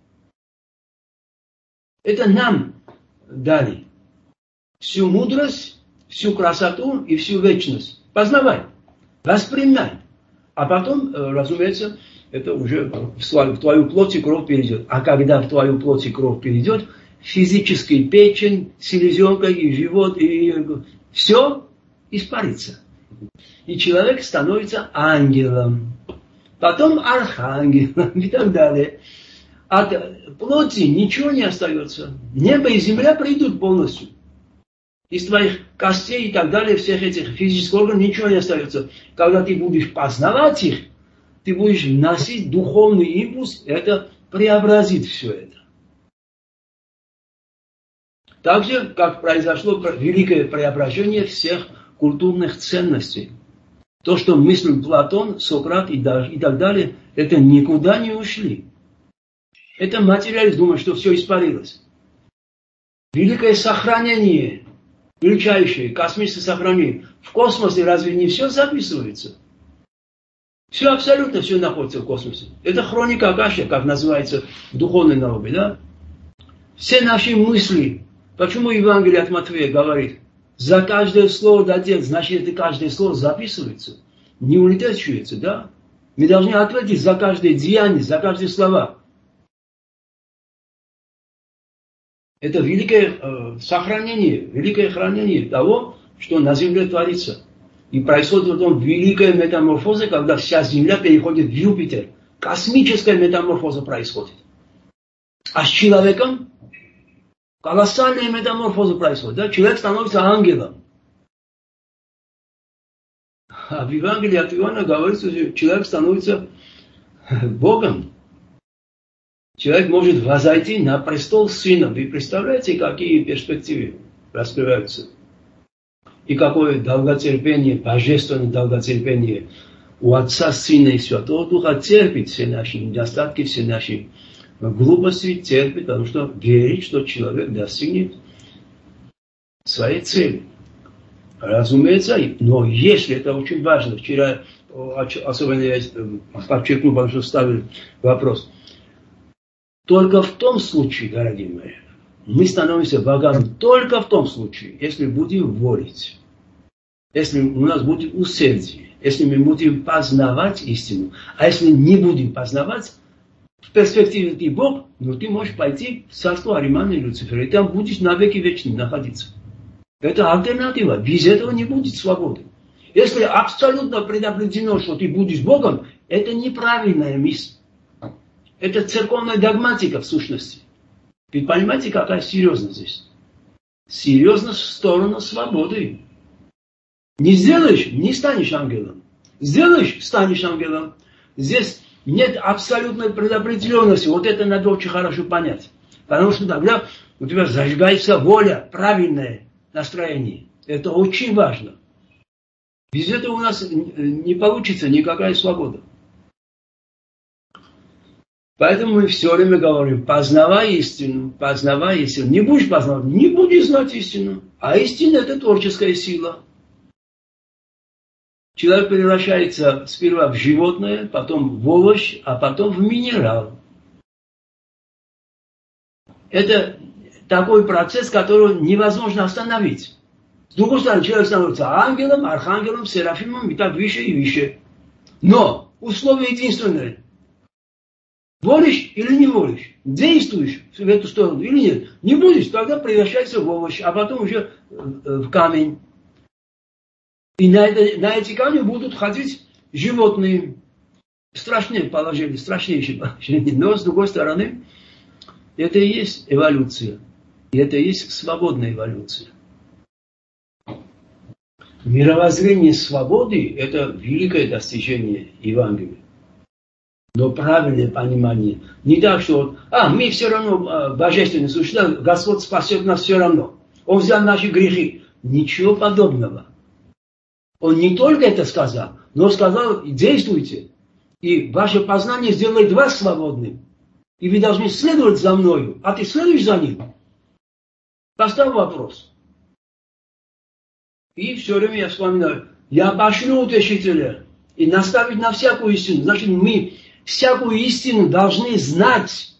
Это нам дали. Всю мудрость, всю красоту и всю вечность. Познавай, воспринимай. А потом, разумеется, это уже в твою плоть и кровь перейдет. А когда в твою плоть и кровь перейдет, физический печень, селезенка и живот, и все испарится. И человек становится ангелом, потом архангелом и так далее. От плоти ничего не остается. Небо и земля придут полностью. Из твоих костей и так далее, всех этих физических органов ничего не остается. Когда ты будешь познавать их, ты будешь вносить духовный импульс, это преобразит все это. Так же, как произошло великое преображение всех культурных ценностей. То, что мыслил Платон, Сократ и так далее, это никуда не ушли. Это материализм, думает, что все испарилось. Великое сохранение, величайшее космическое сохранение. В космосе разве не все записывается? Все, абсолютно все находится в космосе. Это хроника Акаши, как называется в духовной науке, да? Все наши мысли. Почему Евангелие от Матфея говорит, за каждое слово дадет, значит, это каждое слово записывается. Не улетучивается, да? Мы должны ответить за каждое деяние, за каждое слово. Это великое сохранение, великое хранение того, что на земле творится. И происходит потом великая метаморфоза, когда вся Земля переходит в Юпитер. Космическая метаморфоза происходит. А с человеком колоссальная метаморфоза происходит. Да? Человек становится ангелом. А в Евангелии от Иоанна говорится, что человек становится Богом. Человек может возойти на престол Сына. Вы представляете, какие перспективы раскрываются? И какое долготерпение, божественное долготерпение у Отца, Сына и Святого Духа терпит все наши недостатки, все наши глупости, терпит, потому что верит, что человек достигнет своей цели. Разумеется, но если это очень важно, вчера особенно я подчеркну, потому что ставили вопрос, только в том случае, дорогие мои, мы становимся богами только в том случае, если будем волить, если у нас будет усердие, если мы будем познавать истину. А если не будем познавать, в перспективе ты Бог, но ты можешь пойти в царство Аримана и Люцифера, и там будешь навеки вечны находиться. Это альтернатива. Без этого не будет свободы. Если абсолютно предопределено, что ты будешь Богом, это неправильная мысль. Это церковная догматика в сущности. Вы понимаете, какая серьезность здесь? Серьезность в сторону свободы. Не сделаешь, не станешь ангелом. Сделаешь, станешь ангелом. Здесь нет абсолютной предопределенности. Вот это надо очень хорошо понять. Потому что тогда у тебя зажигается воля, правильное настроение. Это очень важно. Без этого у нас не получится никакая свобода. Поэтому мы все время говорим, познавай истину, познавай истину. Не будешь познавать, не будешь знать истину. А истина – это творческая сила. Человек превращается сперва в животное, потом в овощ, а потом в минерал. Это такой процесс, который невозможно остановить. С другой стороны, человек становится ангелом, архангелом, серафимом и так выше и выше. Но условие единственное. Волишь или не волишь? Действуешь в эту сторону или нет? Не будешь, тогда превращается в овощ, а потом уже в камень. И на эти камни будут ходить животные. Страшное положение, страшнейшее положение. Но с другой стороны, это и есть эволюция. И это и есть свободная эволюция. Мировоззрение свободы – это великое достижение Евангелия. Но правильное понимание. Не так, что мы все равно божественные существа, Господь спасет нас все равно. Он взял наши грехи. Ничего подобного. Он не только это сказал, но сказал, действуйте. И ваше познание сделает вас свободным. И вы должны следовать за мною. А ты следуешь за ним? Поставь вопрос. И все время я вспоминаю, я пошлю утешителя и наставить на всякую истину. Значит, мы всякую истину должны знать.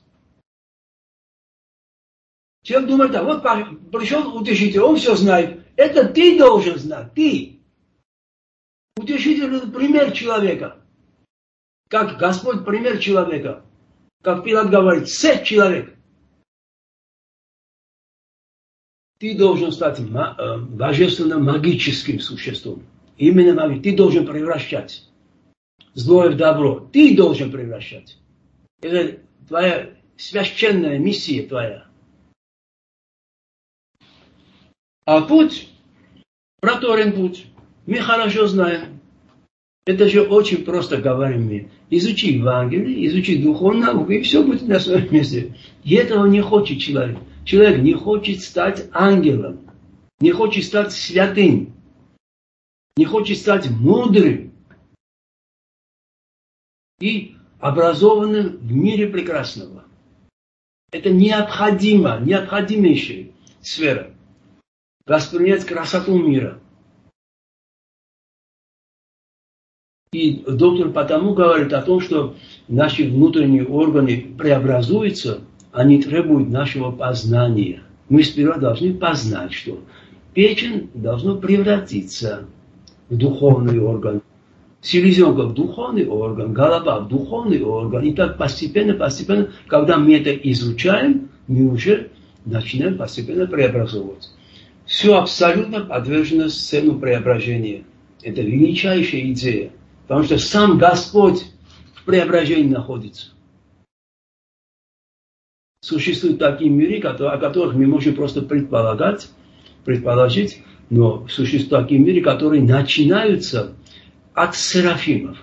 Человек думает, вот пришел утешитель, он все знает. Это ты должен знать, ты. Утешитель – это пример человека. Как Господь пример человека. Как Пилат говорит, сеть человек. Ты должен стать божественно-магическим существом. Именно ты должен превращать злое в добро. Ты должен превращать. Это твоя священная миссия твоя. А путь, проторен путь, мы хорошо знаем. Это же очень просто говорим мы. Изучи Евангелие, изучи духовную науку, и все будет на своем месте. И этого не хочет человек. человек не хочет стать ангелом, не хочет стать святым, не хочет стать мудрым и образованным в мире прекрасного. Это необходимейшая сфера. Воспринять красоту мира. И доктор потому говорит о том, что наши внутренние органы преобразуются, они требуют нашего познания. Мы сперва должны познать, что печень должна превратиться в духовный орган, селезенка в духовный орган, голова в духовный орган. И так постепенно, когда мы это изучаем, мы уже начинаем постепенно преобразовываться. Все абсолютно подвержено сцену преображения. Это величайшая идея. Потому что сам Господь в преображении находится. Существуют такие миры, о которых мы можем просто предположить, но существуют такие миры, которые начинаются от серафимов.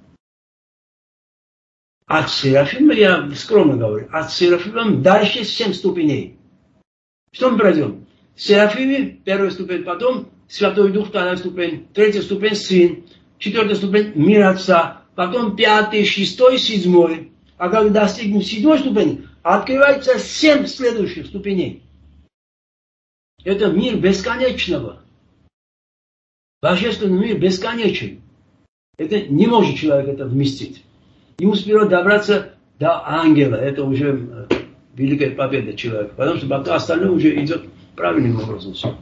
От серафима, я скромно говорю, от серафимов дальше 7 ступеней. Что мы пройдем? Серафимы, первая ступень, потом Святой Дух, вторая ступень, третья ступень, Сын, четвертая ступень, мир Отца, потом 5, 6, 7. А когда достигнем 7 ступени, открывается 7 следующих ступеней. Это мир бесконечного. Божественный мир бесконечен. Это не может человек это вместить. Ему сперва добраться до ангела. Это уже великая победа человека. Потому что потом остальное уже идет правильным образом. Все.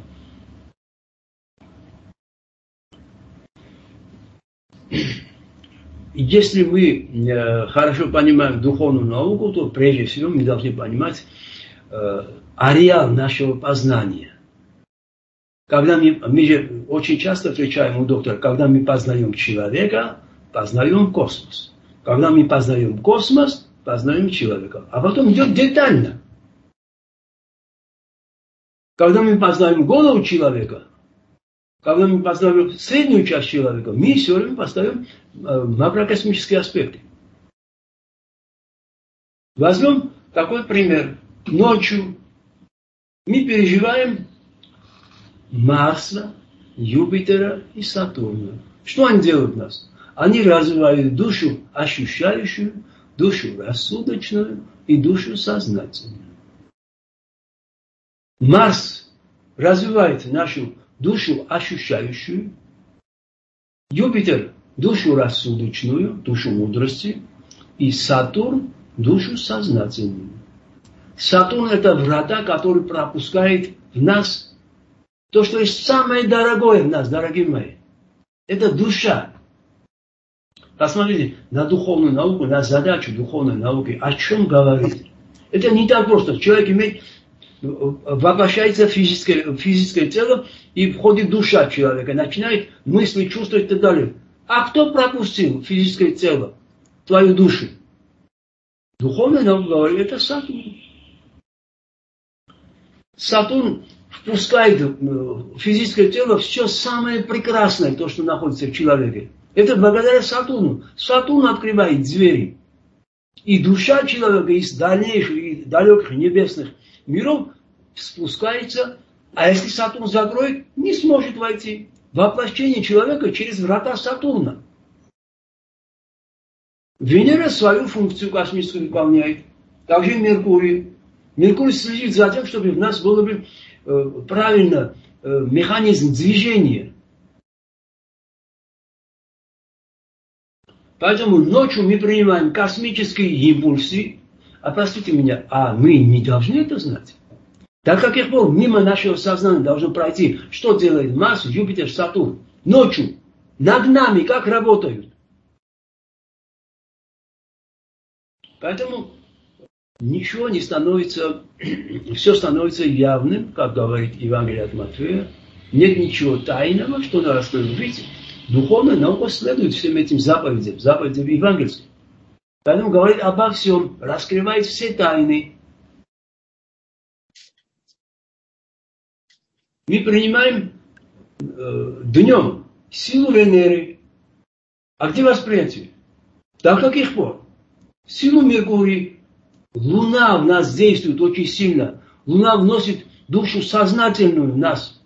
Если мы хорошо понимаем духовную науку, то прежде всего мы должны понимать ареал нашего познания. Когда мы же очень часто встречаем у доктора, когда мы познаем человека, познаем космос. Когда мы познаем космос, познаем человека. А потом идет детально. Когда мы познаем голову человека, когда мы познаем среднюю часть человека, мы все время поставим макрокосмические аспекты. Возьмем такой пример. Ночью мы переживаем Марса, Юпитера и Сатурна. Что они делают у нас? Они развивают душу ощущающую, душу рассудочную и душу сознательную. Марс развивает нашу душу ощущающую, Юпитер – душу рассудочную, душу мудрости, и Сатурн – душу сознательную. Сатурн – это врата, который пропускает в нас то, что есть самое дорогое в нас, дорогие мои. Это душа. Посмотрите на духовную науку, на задачу духовной науки. О чем говорит? Это не так просто. Человек имеет, воплощается в физическое тело, и входит душа человека, начинает мысли, чувствовать и так далее. А кто пропустил физическое тело, твою душу? Духовная наука говорит, это Сатурн. Сатурн впускает в физическое тело все самое прекрасное, то, что находится в человеке. Это благодаря Сатурну. Сатурн открывает двери. И душа человека из дальнейших и далеких небесных миров спускается, а если Сатурн закроет, не сможет войти. Воплощение человека через врата Сатурна. Венера свою функцию космическую выполняет. Также и Меркурий. Меркурий следит за тем, чтобы в нас было бы правильно механизм движения. Поэтому ночью мы принимаем космические импульсы. А простите меня, а мы не должны это знать? Так как их мимо нашего сознания должно пройти, что делает Марс, Юпитер, Сатурн? Ночью. Над нами как работают? Поэтому ничего не становится, все становится явным, как говорит Евангелие от Матфея. Нет ничего тайного, что надо раскрыть. Видите, духовная наука следует всем этим заповедям евангельским. Поэтому говорит обо всем, раскрывает все тайны. Мы принимаем днем силу Венеры. А где восприятие? Так как их пор. Силу Меркурия. Луна в нас действует очень сильно. Луна вносит душу сознательную в нас.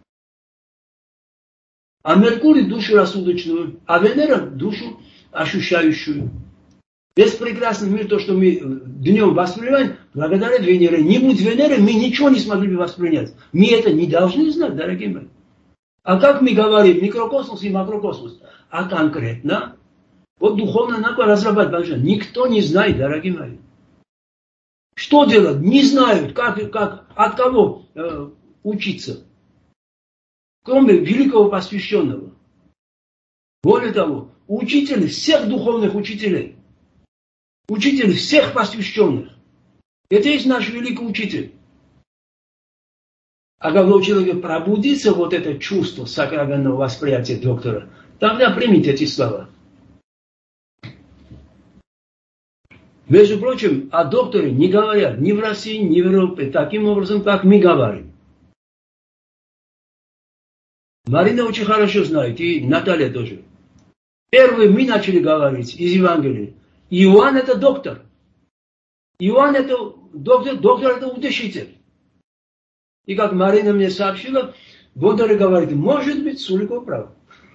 А Меркурий душу рассудочную, а Венера душу ощущающую. Весь прекрасный мир, то, что мы днем воспринимаем, благодаря Венере. Не будь Венеры, мы ничего не смогли бы воспринять. Мы это не должны знать, дорогие мои. А как мы говорим, микрокосмос и макрокосмос? А конкретно, вот духовно надо разрабатывать. Никто не знает, дорогие мои. Что делать? Не знают, как от кого учиться. Кроме великого посвященного. Более того, учитель всех духовных учителей. Учитель всех посвященных. Это есть наш великий учитель. А когда у человека пробудится вот это чувство сакрального восприятия доктора, тогда примите эти слова. Между прочим, о докторе не говорят ни в России, ни в Европе таким образом, как мы говорим. Марина очень хорошо знает, и Наталья тоже. Первые мы начали говорить из Евангелия. Иоанн это доктор. Иоанн это доктор это утешитель. И как Марина мне сообщила, Бондарь говорит, может быть, Суликов прав.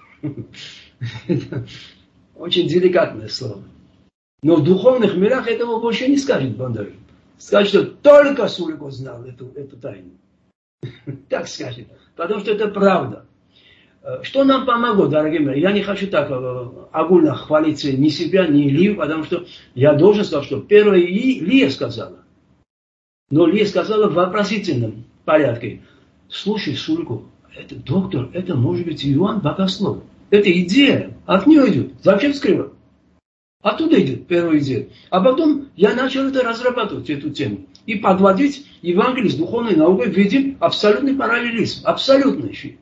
Очень деликатное слово. Но в духовных мирах этого больше не скажет Бондарь. Скажет, что только Суликов знал эту тайну. Так скажет. Потому что это правда. Что нам помогло, дорогие мои? Я не хочу так огульно хвалиться ни себя, ни Илью, потому что я должен сказать, что первое Лия сказала. Но Лия сказала в вопросительном порядке. Слушай, Суликов, это доктор, это может быть Иоанн Богослов. Это идея, от нее идет. Зачем скрывать? Оттуда идет первая идея. А потом я начал это разрабатывать, эту тему. И подводить Евангелие с духовной наукой в виде абсолютный параллелизм. Абсолютнейший.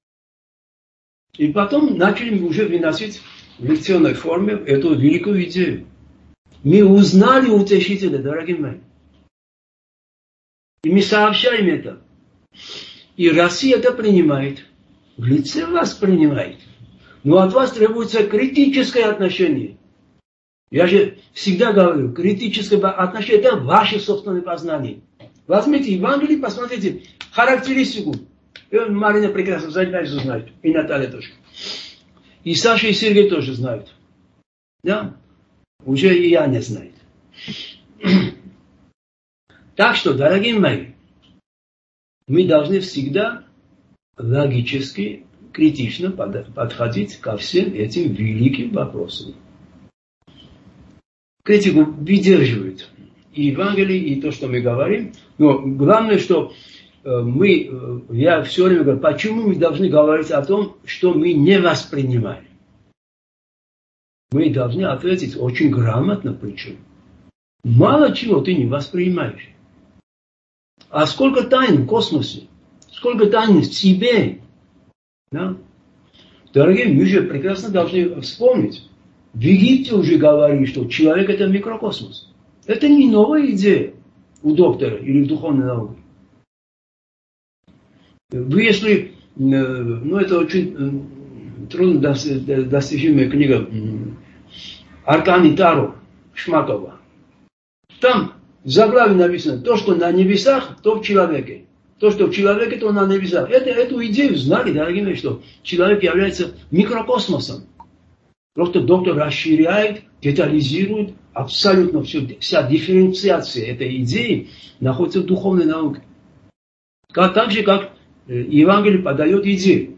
И потом начали уже выносить в лекционной форме эту великую идею. Мы узнали утешителя, дорогие мои. И мы сообщаем это. И Россия это принимает. В лице вас принимает. Но от вас требуется критическое отношение. Я же всегда говорю, критическое отношение это ваше собственное познание. Возьмите Евангелие, посмотрите характеристику. И Марина прекрасно знает, и Наталья тоже. И Саша, и Сергей тоже знают. Да? Уже и я не знаю. Так что, дорогие мои, мы должны всегда логически, критично подходить ко всем этим великим вопросам. Критику выдерживает и Евангелие, и то, что мы говорим. Но главное, что я все время говорю, почему мы должны говорить о том, что мы не воспринимаем. Мы должны ответить очень грамотно, причем. Мало чего ты не воспринимаешь. А сколько тайн в космосе, сколько тайн в себе. Да? Дорогие, мы же прекрасно должны вспомнить. В Египте уже говорили, что человек это микрокосмос. Это не новая идея у доктора или в духовной науке. Вы если, это очень трудно достижимая книга Арканы Таро Шмакова. Там в заглаве написано, то, что на небесах, то в человеке. То, что в человеке, то на небесах. Эту идею знали, дорогие мои, что человек является микрокосмосом. Просто доктор расширяет, детализирует, абсолютно вся дифференциация этой идеи находится в духовной науке. Так же, как Евангелие подает идею.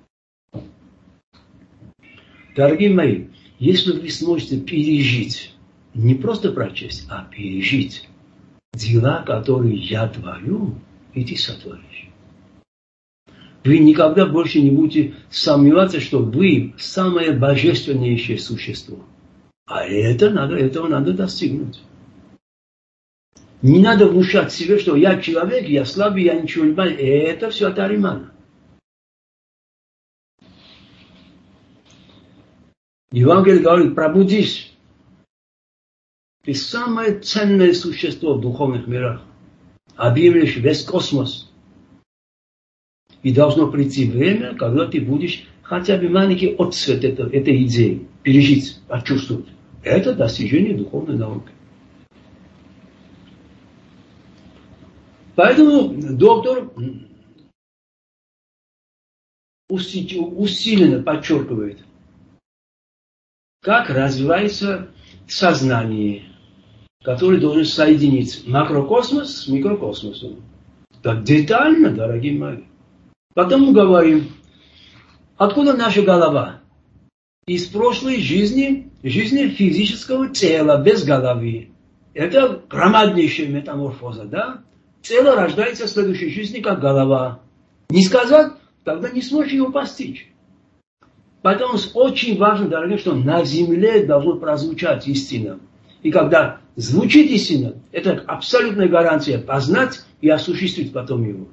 Дорогие мои, если вы сможете пережить, не просто прочесть, а пережить дела, которые я творю, и ты сотворишь. Вы никогда больше не будете сомневаться, что вы самое божественнейшее существо. А этого надо достигнуть. Не надо внушать себе, что я человек, я слабый, я ничего не понимаю. Это все от Аримана. Евангелие говорит, пробудись. Ты самое ценное существо в духовных мирах. Объемлешь весь космос. И должно прийти время, когда ты будешь хотя бы маленький отцвет этой идеи пережить, почувствовать. Это достижение духовной науки. Поэтому доктор усиленно подчеркивает, как развивается сознание, который должен соединить макрокосмос с микрокосмосом. Так детально, дорогие мои. Потом мы говорим, откуда наша голова? Из прошлой жизни, жизни физического тела без головы. Это громаднейшая метаморфоза, да? Тело рождается в следующей жизни как голова. Не сказать, тогда не сможешь его постичь. Поэтому очень важно, дорогие, что на земле должно прозвучать истина. И когда звучит истина, это абсолютная гарантия познать и осуществить потом его.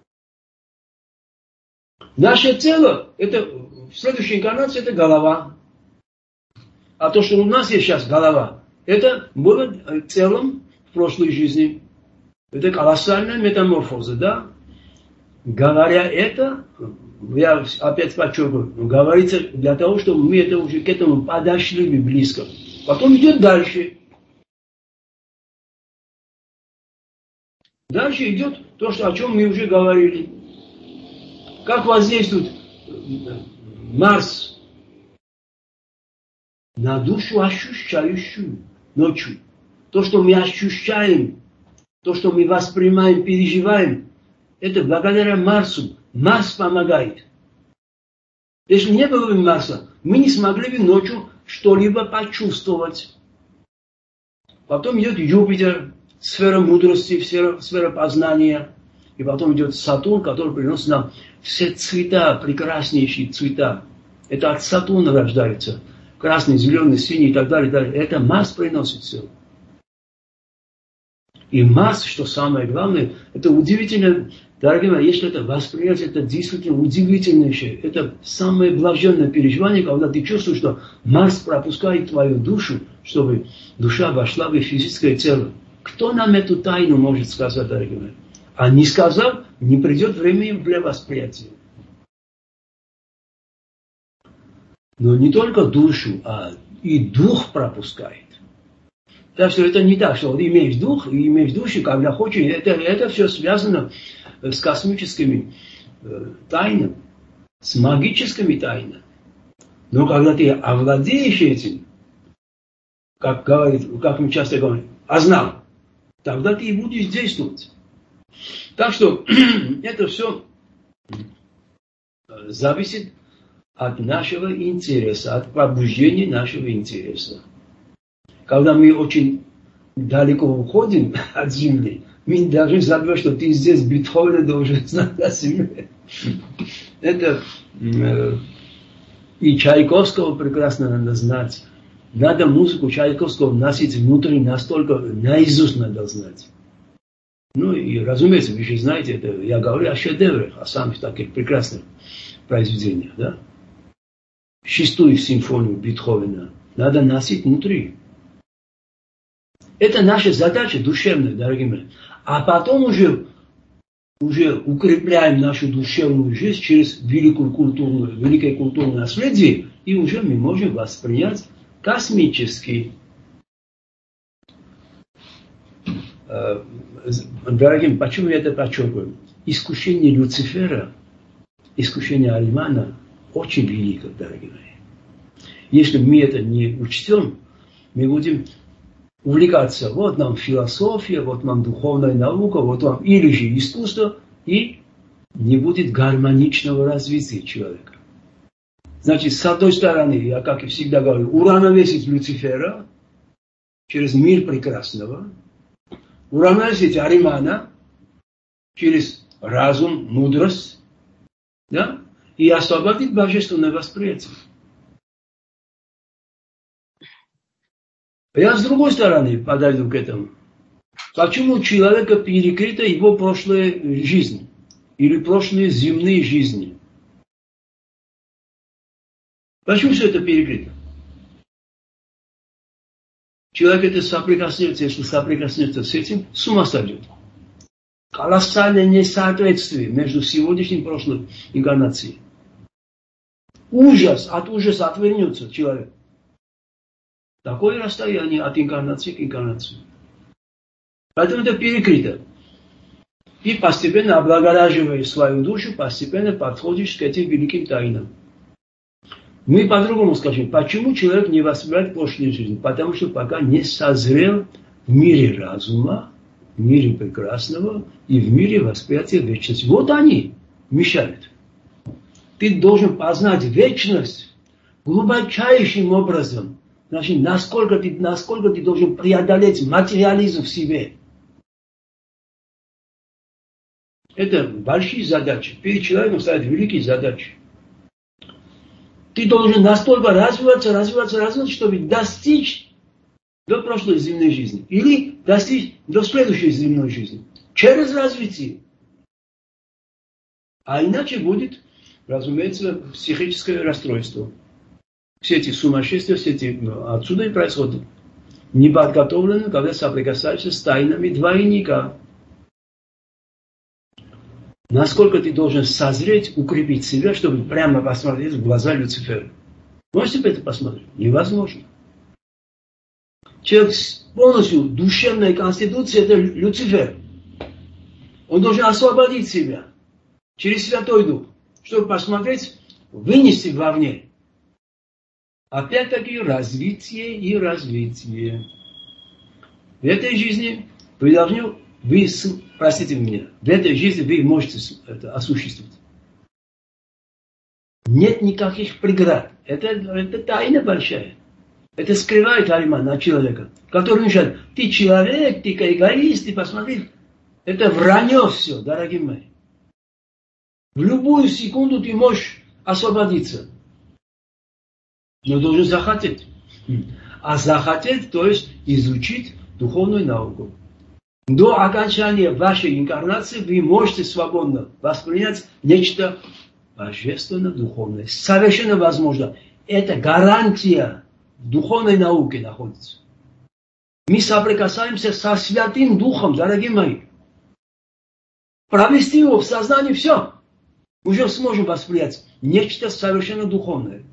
Наше тело, это в следующей инкарнации это голова. А то, что у нас есть сейчас голова, это было телом в прошлой жизни. Это колоссальная метаморфоза, да? Говоря это, я опять подчеркиваю, говорится для того, чтобы мы это уже к этому подошли близко. Потом идет дальше. Дальше идет то, о чем мы уже говорили. Как воздействует Марс на душу ощущающую ночью. То, что мы ощущаем, то, что мы воспринимаем, переживаем, это благодаря Марсу. Марс помогает. Если не было бы Марса, мы не смогли бы ночью что-либо почувствовать. Потом идет Юпитер, сфера мудрости, сфера познания. И потом идет Сатурн, который приносит нам все цвета, прекраснейшие цвета. Это от Сатурна рождается. Красный, зеленый, синий и так далее. Это Марс приносит все. И Марс, что самое главное, это удивительно, дорогие мои, если это воспринять, это действительно удивительнейшее. Это самое блаженное переживание, когда ты чувствуешь, что Марс пропускает твою душу, чтобы душа вошла в физическое тело. Кто нам эту тайну может сказать, дорогие мои? А не сказав, не придет время для восприятия. Но не только душу, а и дух пропускает. Так что это не так, что имеешь дух и имеешь душу, когда хочешь. Это все связано с космическими тайнами, с магическими тайнами. Но когда ты овладеешь этим, как мы часто говорим, знал, тогда ты и будешь действовать. Так что это все зависит от нашего интереса, от пробуждения нашего интереса. Когда мы очень далеко уходим от Земли, мы должны забыть, что ты здесь Бетховена должен знать о себе. Это и Чайковского прекрасно надо знать. Надо музыку Чайковского носить внутри, настолько наизусть надо знать. Ну и, разумеется, вы же знаете, это я говорю о шедеврах, о самых таких прекрасных произведениях. Да? 6-ю симфонию Бетховена надо носить внутри. Это наша задача душевная, дорогие мои. А потом уже укрепляем нашу душевную жизнь через великое культурное наследие, и уже мы можем воспринять космический. Дорогие, почему я это подчеркиваю? Искушение Люцифера, искушение Альмана очень велико, дорогие мои. Если мы это не учтем, мы будем увлекаться. Вот нам философия, вот нам духовная наука, вот вам или же искусство, и не будет гармоничного развития человека. Значит, с одной стороны, я, как и всегда говорю, уравновесить Люцифера через мир прекрасного, уравновесить Аримана через разум, мудрость, да, и освободить божественное восприятие. Я с другой стороны подойду к этому. Почему у человека перекрыта его прошлая жизнь или прошлые земные жизни? Почему все это перекрыто? Человек это соприкоснется, если соприкоснется с этим, с ума сойдет. Колоссальное несоответствие между сегодняшней и прошлой инкарнацией. От ужаса отвернется человек. Такое расстояние от инкарнации к инкарнации. Поэтому это перекрыто. И постепенно, облагораживая свою душу, постепенно подходишь к этим великим тайнам. Мы по-другому скажем, почему человек не воспринимает прошлую жизнь? Потому что пока не созрел в мире разума, в мире прекрасного и в мире восприятия вечности. Вот они мешают. Ты должен познать вечность глубочайшим образом. Значит, насколько ты должен преодолеть материализм в себе. Это большие задачи. Перед человеком стоят великие задачи. Ты должен настолько развиваться, чтобы достичь до прошлой земной жизни. Или достичь до следующей земной жизни. Через развитие. А иначе будет, разумеется, психическое расстройство. Все эти сумасшествия, отсюда и происходят. Неподготовлены, когда соприкасаешься с тайнами двойника. Насколько ты должен созреть, укрепить себя, чтобы прямо посмотреть в глаза Люцифера. Можете себе это посмотреть? Невозможно. Человек с полностью душевной конституцией – это Люцифер. Он должен освободить себя через Святой Дух, чтобы посмотреть, вынести вовне. Опять-таки развитие и развитие. В этой жизни вы должны... простите меня, в этой жизни вы можете это осуществить. Нет никаких преград. Это тайна большая. Это скрывает Альман от человека, который мешает. Ты человек, ты эгоист, ты посмотри. Это вранье все, дорогие мои. В любую секунду ты можешь освободиться. Но должен захотеть. А захотеть, то есть изучить духовную науку. До окончания вашей инкарнации вы можете свободно воспринять нечто божественно-духовное. Совершенно возможно. Это гарантия в духовной науке находится. Мы соприкасаемся со Святым Духом, дорогие мои. Провести его в сознании, все. Уже сможем воспринять нечто совершенно духовное.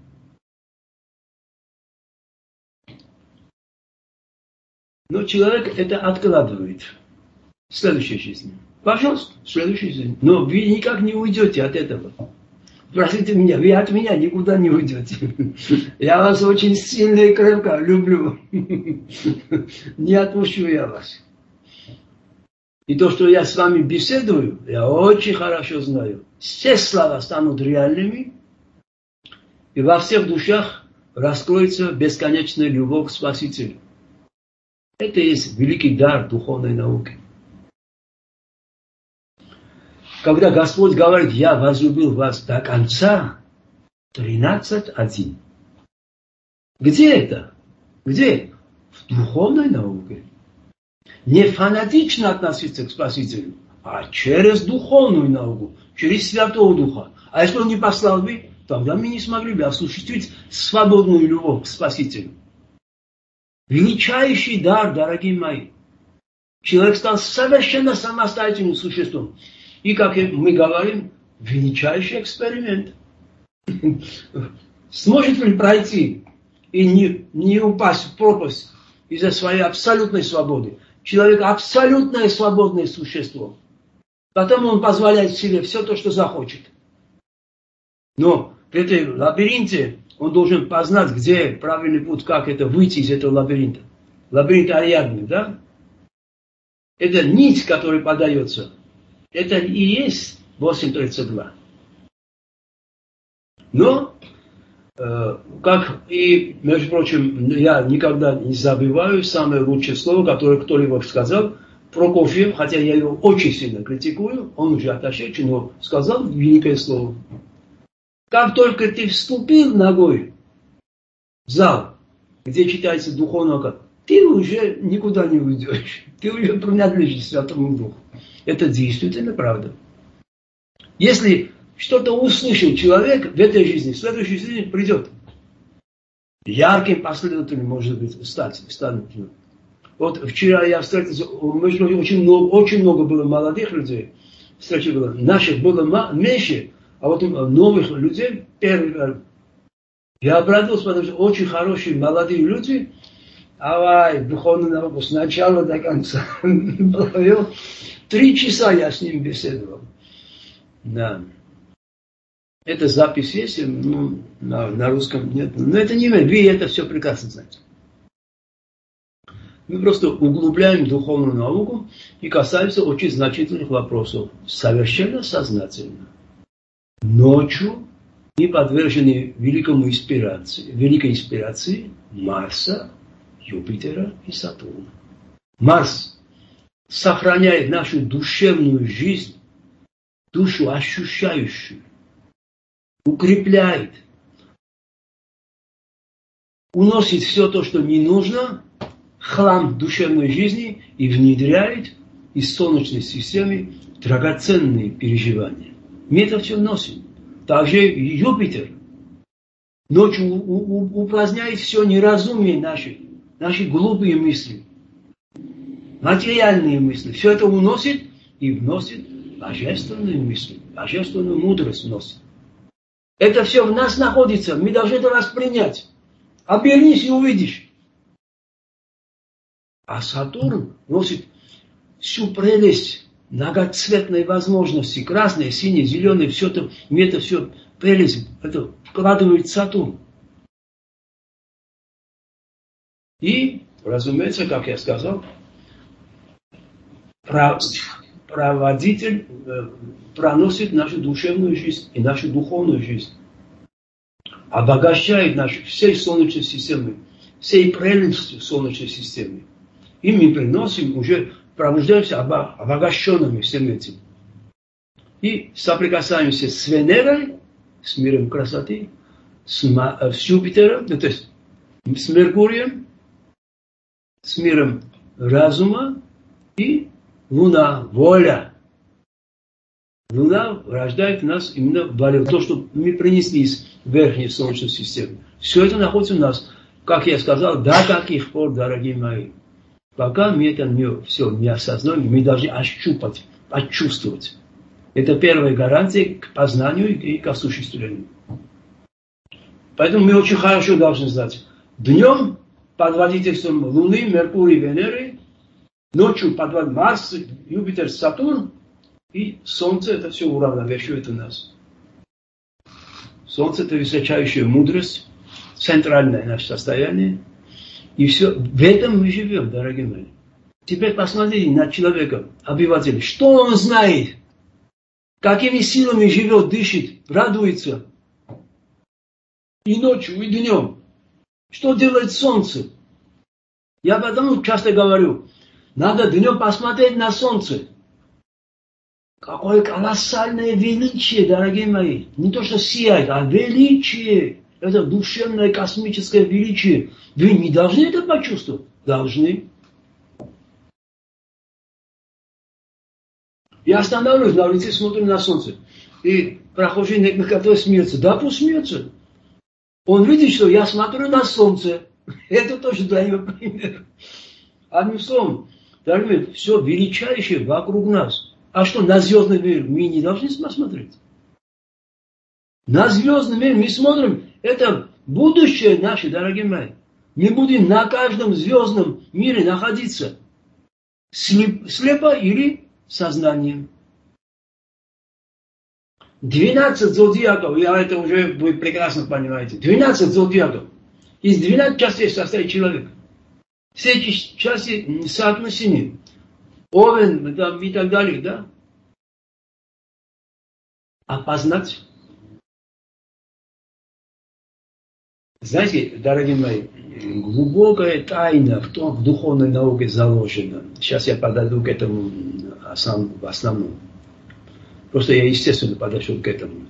Но человек это откладывает в следующей жизни. Пожалуйста, в следующей жизни. Но вы никак не уйдете от этого. Простите меня, вы от меня никуда не уйдете. Я вас очень сильно и крепко люблю. Не отпущу я вас. И то, что я с вами беседую, я очень хорошо знаю. Все слова станут реальными. И во всех душах раскроется бесконечная любовь к Спасителю. Это и есть великий дар духовной науки. Когда Господь говорит, я возлюбил вас до конца, 13:1. Где это? Где? В духовной науке. Не фанатично относиться к Спасителю, а через духовную науку, через Святого Духа. А если Он не послал бы, тогда мы не смогли бы осуществить свободную любовь к Спасителю. Величайший дар, дорогие мои. Человек стал совершенно самостоятельным существом. И, как мы говорим, величайший эксперимент. Сможет ли пройти и не упасть в пропасть из-за своей абсолютной свободы? Человек абсолютное свободное существо. Потому он позволяет себе все то, что захочет. Но в этой лабиринте он должен познать, где правильный путь, как это выйти из этого лабиринта. Лабиринт Ариадны, да? Это нить, которая подается. Это и есть 8:32. Но, как и, между прочим, я никогда не забываю самое лучшее слово, которое кто-либо сказал, Прокофьев, хотя я его очень сильно критикую, он уже отошедший, но сказал великое слово. Как только ты вступил ногой в зал, где читается духовная наука, ты уже никуда не уйдешь. Ты уже принадлежишь Святому Духу. Это действительно правда. Если что-то услышал человек в этой жизни, в следующей жизни придет. Ярким последователем, может быть, станет. Вот вчера я встретился, очень много было молодых людей. Встреча была. Наших было меньше, а вот новых людей первый раз. Я обрадовался, потому что очень хорошие молодые люди. Давай, духовную науку с начала до конца. 3 часа я с ним беседовал. Да. Это запись есть, ну, на русском нет. Но это не имеет, вы это все прекрасно знаете. Мы просто углубляем духовную науку и касаемся очень значительных вопросов. Совершенно сознательно. Ночью мы подвержены великой инспирации Марса, Юпитера и Сатурна. Марс сохраняет нашу душевную жизнь, душу ощущающую, укрепляет, уносит все то, что не нужно, хлам душевной жизни и внедряет из Солнечной системы драгоценные переживания. Мы это все носим. Также Юпитер ночью упраздняет все неразумие наши глупые мысли, материальные мысли. Все это уносит и вносит божественные мысли, божественную мудрость вносит. Это все в нас находится, мы должны это воспринять. Обернись и увидишь. А Сатурн носит всю прелесть многоцветной возможности. Красное, синее, зеленое, все это, мне это все прелесть. Это вкладывает Сатурн. И, разумеется, как я сказал, проводитель проносит нашу душевную жизнь и нашу духовную жизнь. Обогащает нашу всей Солнечной системы, всей прелестью Солнечной системы. И мы приносим, уже пробуждаемся обогащенными всем этим. И соприкасаемся с Венерой, с миром красоты, с Юпитером, то есть с Меркурием, с миром разума и Луна, воля. Луна рождает в нас именно волю, то, что мы принесли из верхней Солнечной системы. Все это находится у нас, как я сказал, до каких пор, дорогие мои. Пока мы это все не осознаем, мы должны ощупать, почувствовать. Это первая гарантия к познанию и к осуществлению. Поэтому мы очень хорошо должны знать. Днем под водительством Луны, Меркурия, Венеры, ночью под Марс, Юпитер, Сатурн, и Солнце это все уравновешивает у нас. Солнце это высочайшая мудрость, центральное наше состояние. И все, в этом мы живем, дорогие мои. Теперь посмотрите на человека, обывателя. Что он знает? Какими силами живет, дышит, радуется? И ночью, и днем. Что делает солнце? Я потому часто говорю, надо днем посмотреть на солнце. Какое колоссальное величие, дорогие мои. Не то, что сияет, а величие. Это душевное космическое величие. Вы не должны это почувствовать? Должны. Я останавливаюсь на улице, смотрю на солнце. И прохожий некоторые смеется. Да, пусть смеется. Он видит, что я смотрю на солнце. Это тоже дает пример. Одним словом, дорогие, все величайшее вокруг нас. А что, на звездный мир мы не должны посмотреть? На звездный мир мы смотрим, это будущее наше, дорогие мои. Мы будем на каждом звездном мире находиться. Слепо или сознанием. 12 зодиаков, это уже вы прекрасно понимаете. 12 зодиаков. Из 12 частей состоит человек. Все эти части соотносены. Овен там, и так далее, да? Опознать. Знаете, дорогие мои, глубокая тайна в духовной науке заложена. Сейчас я подойду к этому в основном. Просто я, естественно, подошел к этому.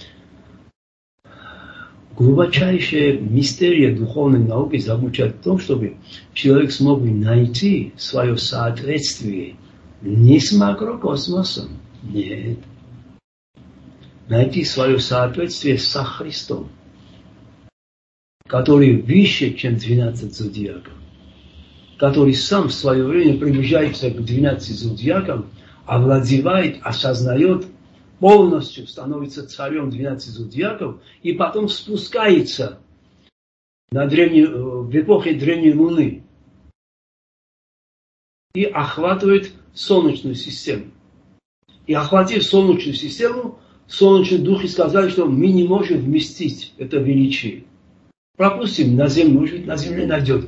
Глубочайшая мистерия духовной науки заключается в том, чтобы человек смог найти свое соответствие не с макрокосмосом, нет. Найти свое соответствие со Христом, который выше, чем 12 зодиаков, который сам в свое время приближается к 12 зодиакам, овладевает, осознает, полностью становится царем 12 зодиаков и потом спускается в эпохе Древней Луны и охватывает Солнечную систему. И охватив Солнечную систему, солнечные духи сказали, что мы не можем вместить это величие. Пропустим на землю, может быть, на земле найдет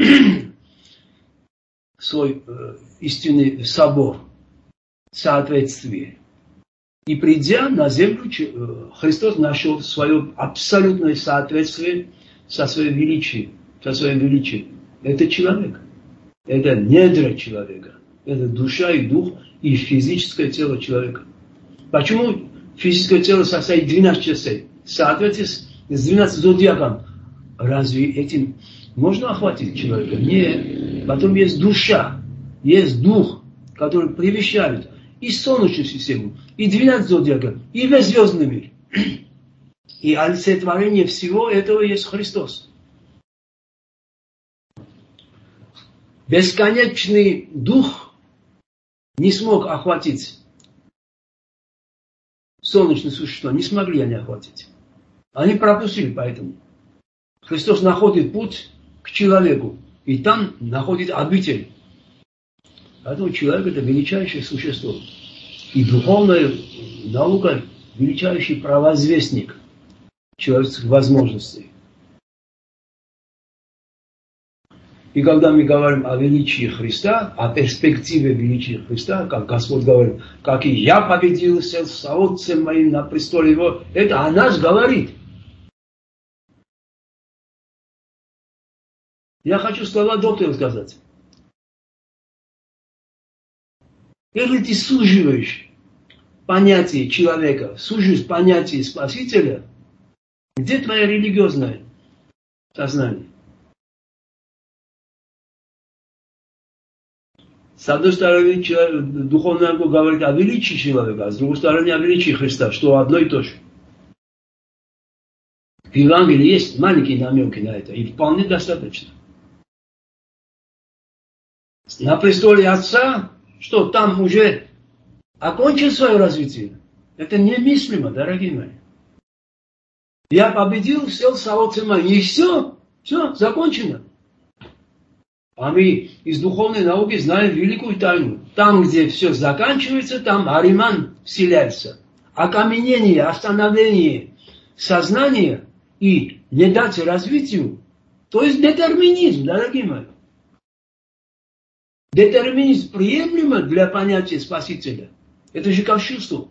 свой истинный собор, соответствие. И придя на землю, Христос нашел свое абсолютное соответствие со своим величием. Это человек. Это недра человека. Это душа и дух и физическое тело человека. Почему физическое тело состоит 12 частей? В соответствии с 12 зодиаком. Разве этим можно охватить человека? Нет. Потом есть душа, есть дух, который превещает и Солнечную систему, и 12 зодиаков, и весь звездный мир. И олицетворение всего этого есть Христос. Бесконечный дух не смог охватить солнечное существо. Не смогли они охватить. Они пропустили поэтому. Христос находит путь к человеку. И там находит обитель. Поэтому человек это величайшее существо. И духовная наука величайший провозвестник человеческих возможностей. И когда мы говорим о величии Христа, о перспективе величия Христа, как Господь говорит, как и я победил с Отцем моим на престоле Его, это о нас говорит. Я хочу слова доктора сказать. Если ты суживаешь понятие человека, суживаешь понятие Спасителя, где твое религиозное сознание? С одной стороны, духовная наука говорит о величии человека, а с другой стороны, о величии Христа, что одно и то же. В Евангелии есть маленькие намеки на это, и вполне достаточно. На престоле Отца, что там уже окончил свое развитие. Это немыслимо, дорогие мои. Я победил, сел с Отцем моим, и все, закончено. А мы из духовной науки знаем великую тайну. Там, где все заканчивается, там Ариман вселяется. Окаменение, остановление сознания и не дать развитию, то есть детерминизм, дорогие мои. Детерминизм приемлемо для понятия Спасителя. Это же кощунство.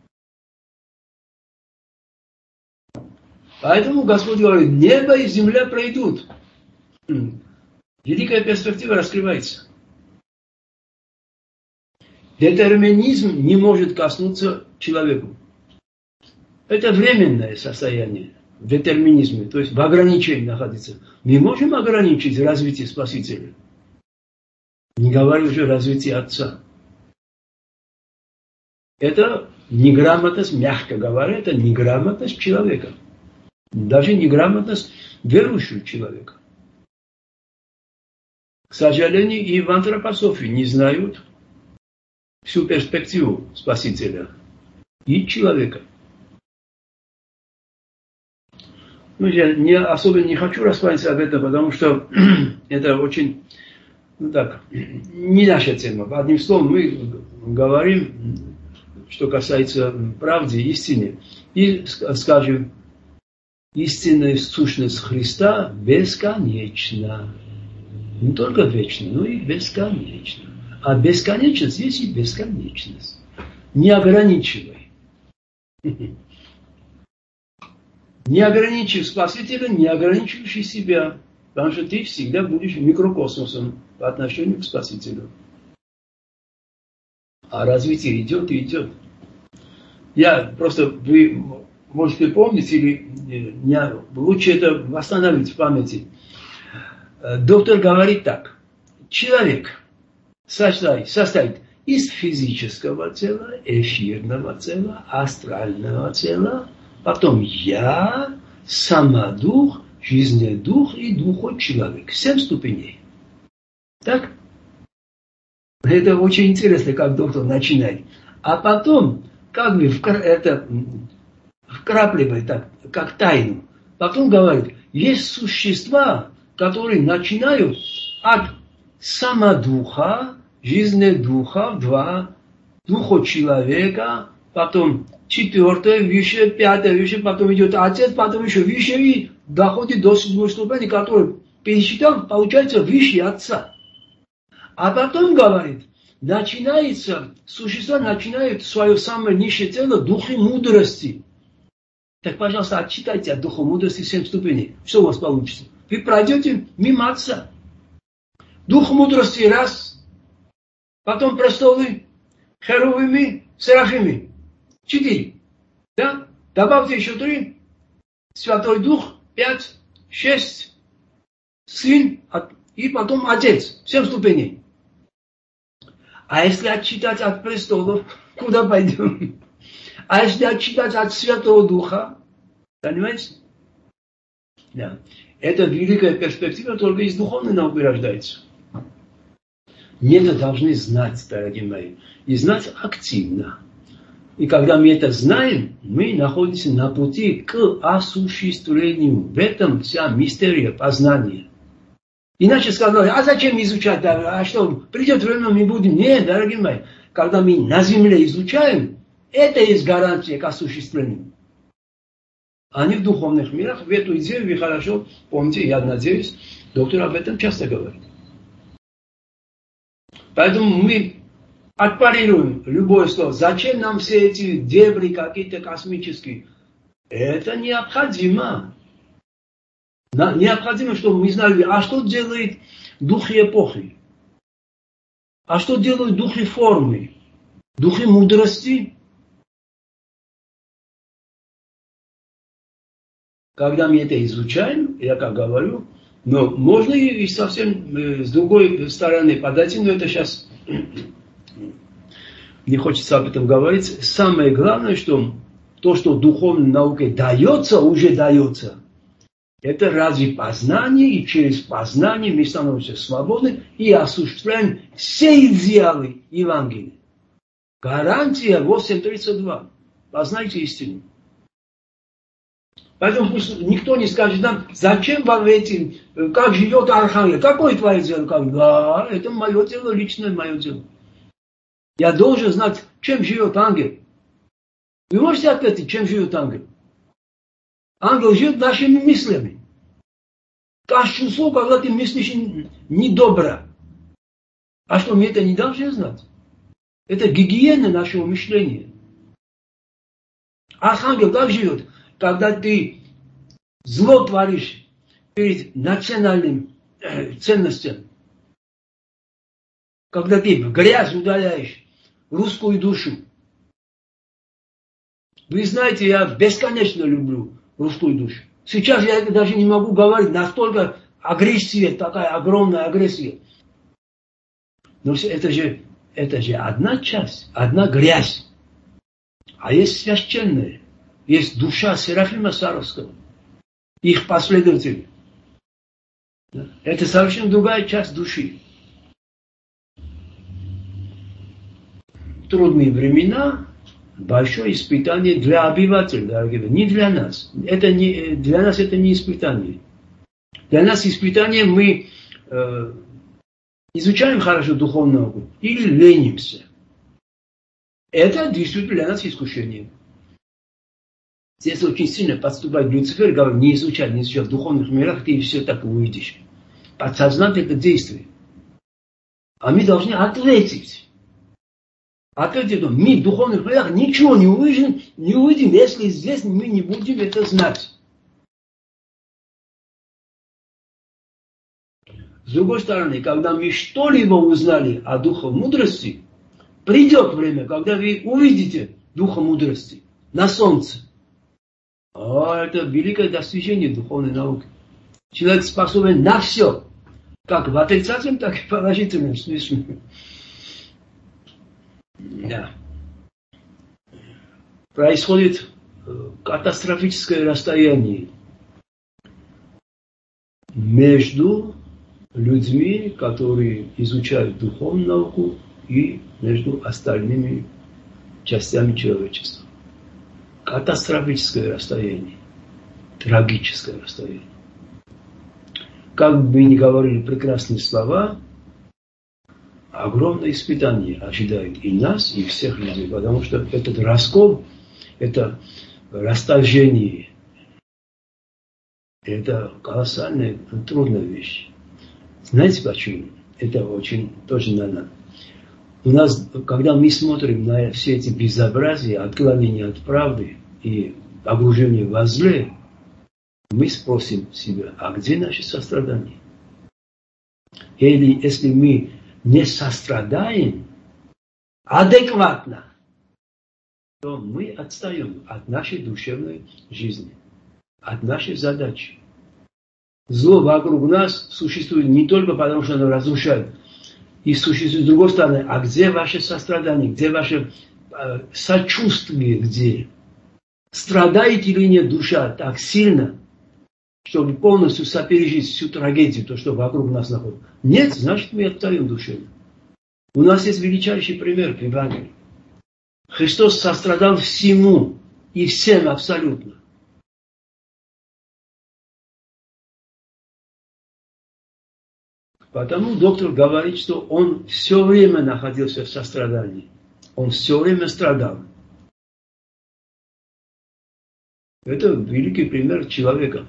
Поэтому Господь говорит, небо и земля пройдут. Великая перспектива раскрывается. Детерминизм не может коснуться человеку. Это временное состояние в детерминизме, то есть в ограничении находится. Мы можем ограничить развитие Спасителя. Не говорю уже о развитии Отца. Это неграмотность, мягко говоря, это неграмотность человека. Даже неграмотность верующего человека. К сожалению, и в антропософии не знают всю перспективу Спасителя и человека. Ну, я особенно не хочу расспрашивать об этом, потому что это очень, не наша тема. Одним словом, мы говорим, что касается правды, истины, и скажем, истинная сущность Христа бесконечна. Не только вечно, но и бесконечно. А бесконечность есть и бесконечность. Не ограничивай. Не ограничив Спасителя, не ограничивающий себя. Потому что ты всегда будешь микрокосмосом по отношению к Спасителю. А развитие идет и идет. Я просто, вы можете помнить, или лучше это восстановить в памяти. Доктор говорит так. Человек состоит из физического тела, эфирного тела, астрального тела, потом я, самодух, жизненный дух и духовный человек. 7 ступеней. Так? Это очень интересно, как доктор начинает. А потом, как бы это вкрапливает так, как тайну. Потом говорит, есть существа, которые начинают от самодуха жизнь духа, 2, духа человека, потом 4, выше, 5, выше, потом идет Отец, потом еще выше и доходит до 7 ступени, который пересчитал, получается выше Отца. А потом говорит, существа начинают свое самое низшее тело духи мудрости. Так, пожалуйста, отчитайте от духа мудрости 7 ступеней. Что у вас получится? Вы пройдете мимо Отца. Дух мудрости 1, потом престолы, херувимы, серафимы 4. Да? Добавьте еще 3. Святой Дух 5, 6. Сын и потом Отец. 7 ступеней. А если отчитать от престолов, куда пойдем? А если отчитать от Святого Духа, понимаете? Да. Это великая перспектива, только из духовной науки рождается. Мы это должны знать, дорогие мои. И знать активно. И когда мы это знаем, мы находимся на пути к осуществлению. В этом вся мистерия познания. Иначе сказали, а зачем изучать? А что, придет время, мы будем? Нет, дорогие мои. Когда мы на земле изучаем, это есть гарантия к осуществлению. А не в духовных мирах. В эту идею вы хорошо помните, я надеюсь, доктор об этом часто говорит. Поэтому мы отпарируем любое слово. Зачем нам все эти дебри какие-то космические? Это необходимо. Необходимо, чтобы мы знали, а что делает духи эпохи? А что делают духи формы? Духи мудрости? Когда мы это изучаем, я как говорю, но можно и совсем с другой стороны подойти, но это сейчас не хочется об этом говорить. Самое главное, что то, что духовной науке дается, уже дается. Это ради познания, и через познание мы становимся свободны и осуществляем все идеалы Евангелия. Гарантия 8.32. Познайте истину. Поэтому пусть никто не скажет нам, зачем вам эти, как живет архангел, какое твое дело? Да, это мое дело, личное мое дело. Я должен знать, чем живет ангел. Вы можете ответить, чем живет ангел? Ангел живет нашими мыслями. Каждое слово, когда ты мыслишь недобро. А что, мы это не должны знать? Это гигиена нашего мышления. Архангел как живет? Когда ты зло творишь перед национальным ценностям. Когда ты в грязь удаляешь русскую душу. Вы знаете, я бесконечно люблю русскую душу. Сейчас я даже не могу говорить, настолько агрессия, такая огромная агрессия. Но это же одна часть, одна грязь. А есть священная. Есть душа Серафима Саровского. Их последователи. Это совершенно другая часть души. Трудные времена, большое испытание для обывателей, дорогие, не для нас. Для нас это не испытание. Для нас испытание мы изучаем хорошо духовную науку или ленимся. Это действительно для нас искушение. Здесь очень сильно подступает Люцифер и говорит, не изучай в духовных мирах, ты все так увидишь. Подсознательно это действие. А мы должны ответить. Ответить, мы в духовных мирах ничего не увидим, если здесь мы не будем это знать. С другой стороны, когда мы что-либо узнали о духе мудрости, придет время, когда вы увидите духа мудрости на солнце. Это великое достижение духовной науки. Человек способен на все. Как в отрицательном, так и в положительном смысле. Да. Происходит катастрофическое расстояние между людьми, которые изучают духовную науку, и между остальными частями человечества. Катастрофическое расстояние. Трагическое расстояние. Как бы ни говорили прекрасные слова, огромное испытание ожидает и нас, и всех людей, потому что этот раскол, это растяжение, это колоссальная, трудная вещь. Знаете почему? Это очень тоже надо. У нас, когда мы смотрим на все эти безобразия, отклонения от правды и погружение во зле, мы спросим себя, а где наше сострадание? Или если мы не сострадаем адекватно, то мы отстаем от нашей душевной жизни, от нашей задачи. Зло вокруг нас существует не только потому, что оно разрушает, и существует с другой стороны, а где ваше сострадание, где ваше сочувствие, где? Страдает или нет душа так сильно, чтобы полностью сопережить всю трагедию, то, что вокруг нас находится? Нет, значит, мы отстаем душевно. У нас есть величайший пример в Евангелии. Христос сострадал всему и всем абсолютно. Потому доктор говорит, что он все время находился в сострадании. Он все время страдал. Это великий пример человека.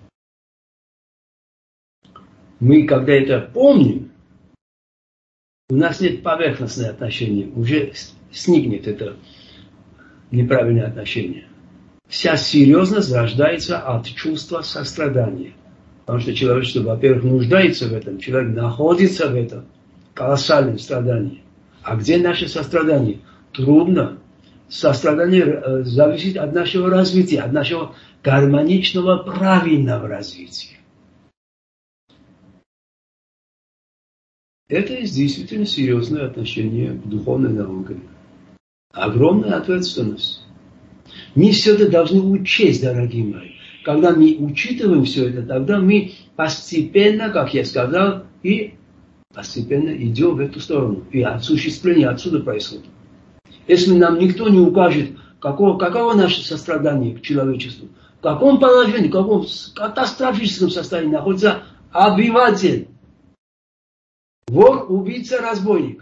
Мы, когда это помним, у нас нет поверхностного отношения, уже сникнет это неправильное отношение. Вся серьезность рождается от чувства сострадания. Потому что человечество, во-первых, нуждается в этом, человек находится в этом колоссальном страдании. А где наше сострадание? Трудно. Сострадание зависит от нашего развития, от нашего гармоничного, правильного развития. Это действительно серьезное отношение к духовной науке. Огромная ответственность. Мы все это должны учесть, дорогие мои. Когда мы учитываем все это, тогда мы постепенно, как я сказал, и постепенно идем в эту сторону. И осуществление отсюда происходит. Если нам никто не укажет, каково наше сострадание к человечеству, в каком положении, в каком катастрофическом состоянии находится обыватель, вор, убийца, разбойник.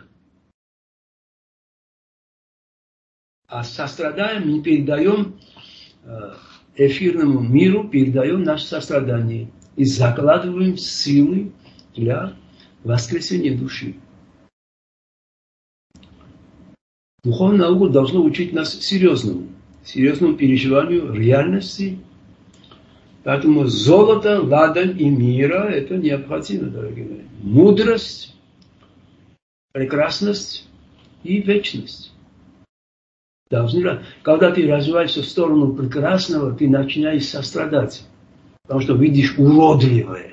А сострадаем, мы передаем эфирному миру, передаем наше сострадание и закладываем силы для воскресения души. Духовная наука должна учить нас серьезному переживанию реальности. Поэтому золото, ладань и мира – это необходимо, дорогие мои. Мудрость, прекрасность и вечность. Когда ты развиваешься в сторону прекрасного, ты начинаешь сострадать. Потому что видишь уродливое.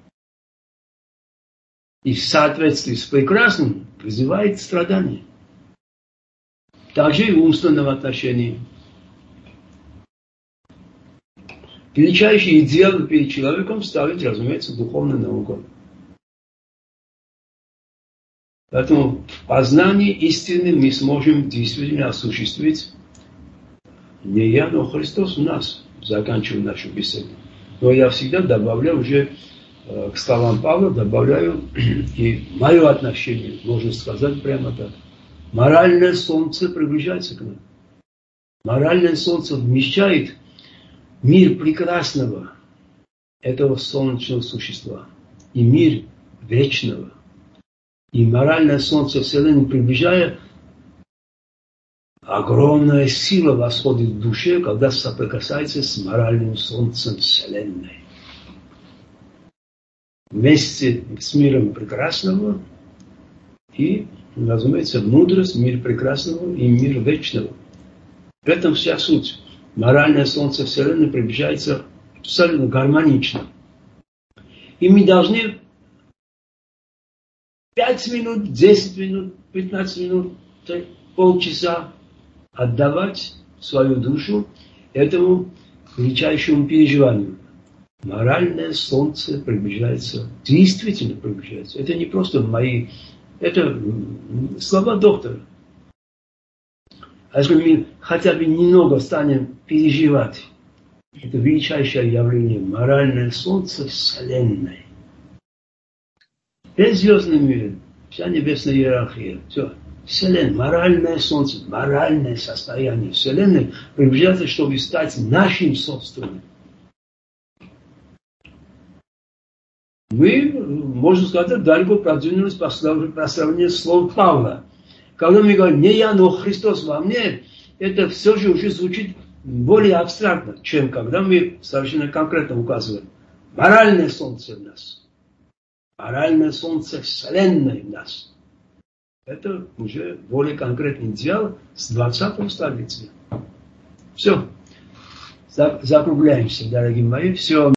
И в соответствии с прекрасным вызывает страдание. Также и в умственном отношении. Величайший идеал перед человеком ставит, разумеется, духовная наука. Поэтому в познании истины мы сможем действительно осуществить не я, но Христос в нас, заканчивая нашу беседу. Но я всегда добавляю уже к словам Павла, добавляю и мое отношение, можно сказать прямо так. Моральное солнце приближается к нам. Моральное солнце вмещает мир прекрасного этого солнечного существа и мир вечного. И моральное солнце Вселенной приближая, огромная сила восходит в душе, когда соприкасается с моральным солнцем Вселенной. Вместе с миром прекрасного и, разумеется, мудрость, мир прекрасного и мир вечного. В этом вся суть. Моральное солнце Вселенной приближается абсолютно гармонично. И мы должны 5 минут, 10 минут, 15 минут, полчаса отдавать свою душу этому величайшему переживанию. Моральное солнце приближается, действительно приближается. Это не просто мои, это слова доктора. А если мы хотя бы немного станем переживать это величайшее явление, моральное солнце Вселенной. Весь звездный мир, Вся небесная иерархия. Все. Вселенная, моральное солнце, моральное состояние Вселенной приближается, чтобы стать нашим собственным. Мы, можно сказать, далеко продвинулись по сравнению с словом Павла. Когда мы говорим «не я, но Христос во мне», это все же уже звучит более абстрактно, чем когда мы совершенно конкретно указываем. Моральное солнце в нас. Моральное солнце Вселенной в нас. Это уже более конкретный идеал с 20-го столетия. Все. Закругляемся, дорогие мои. Все.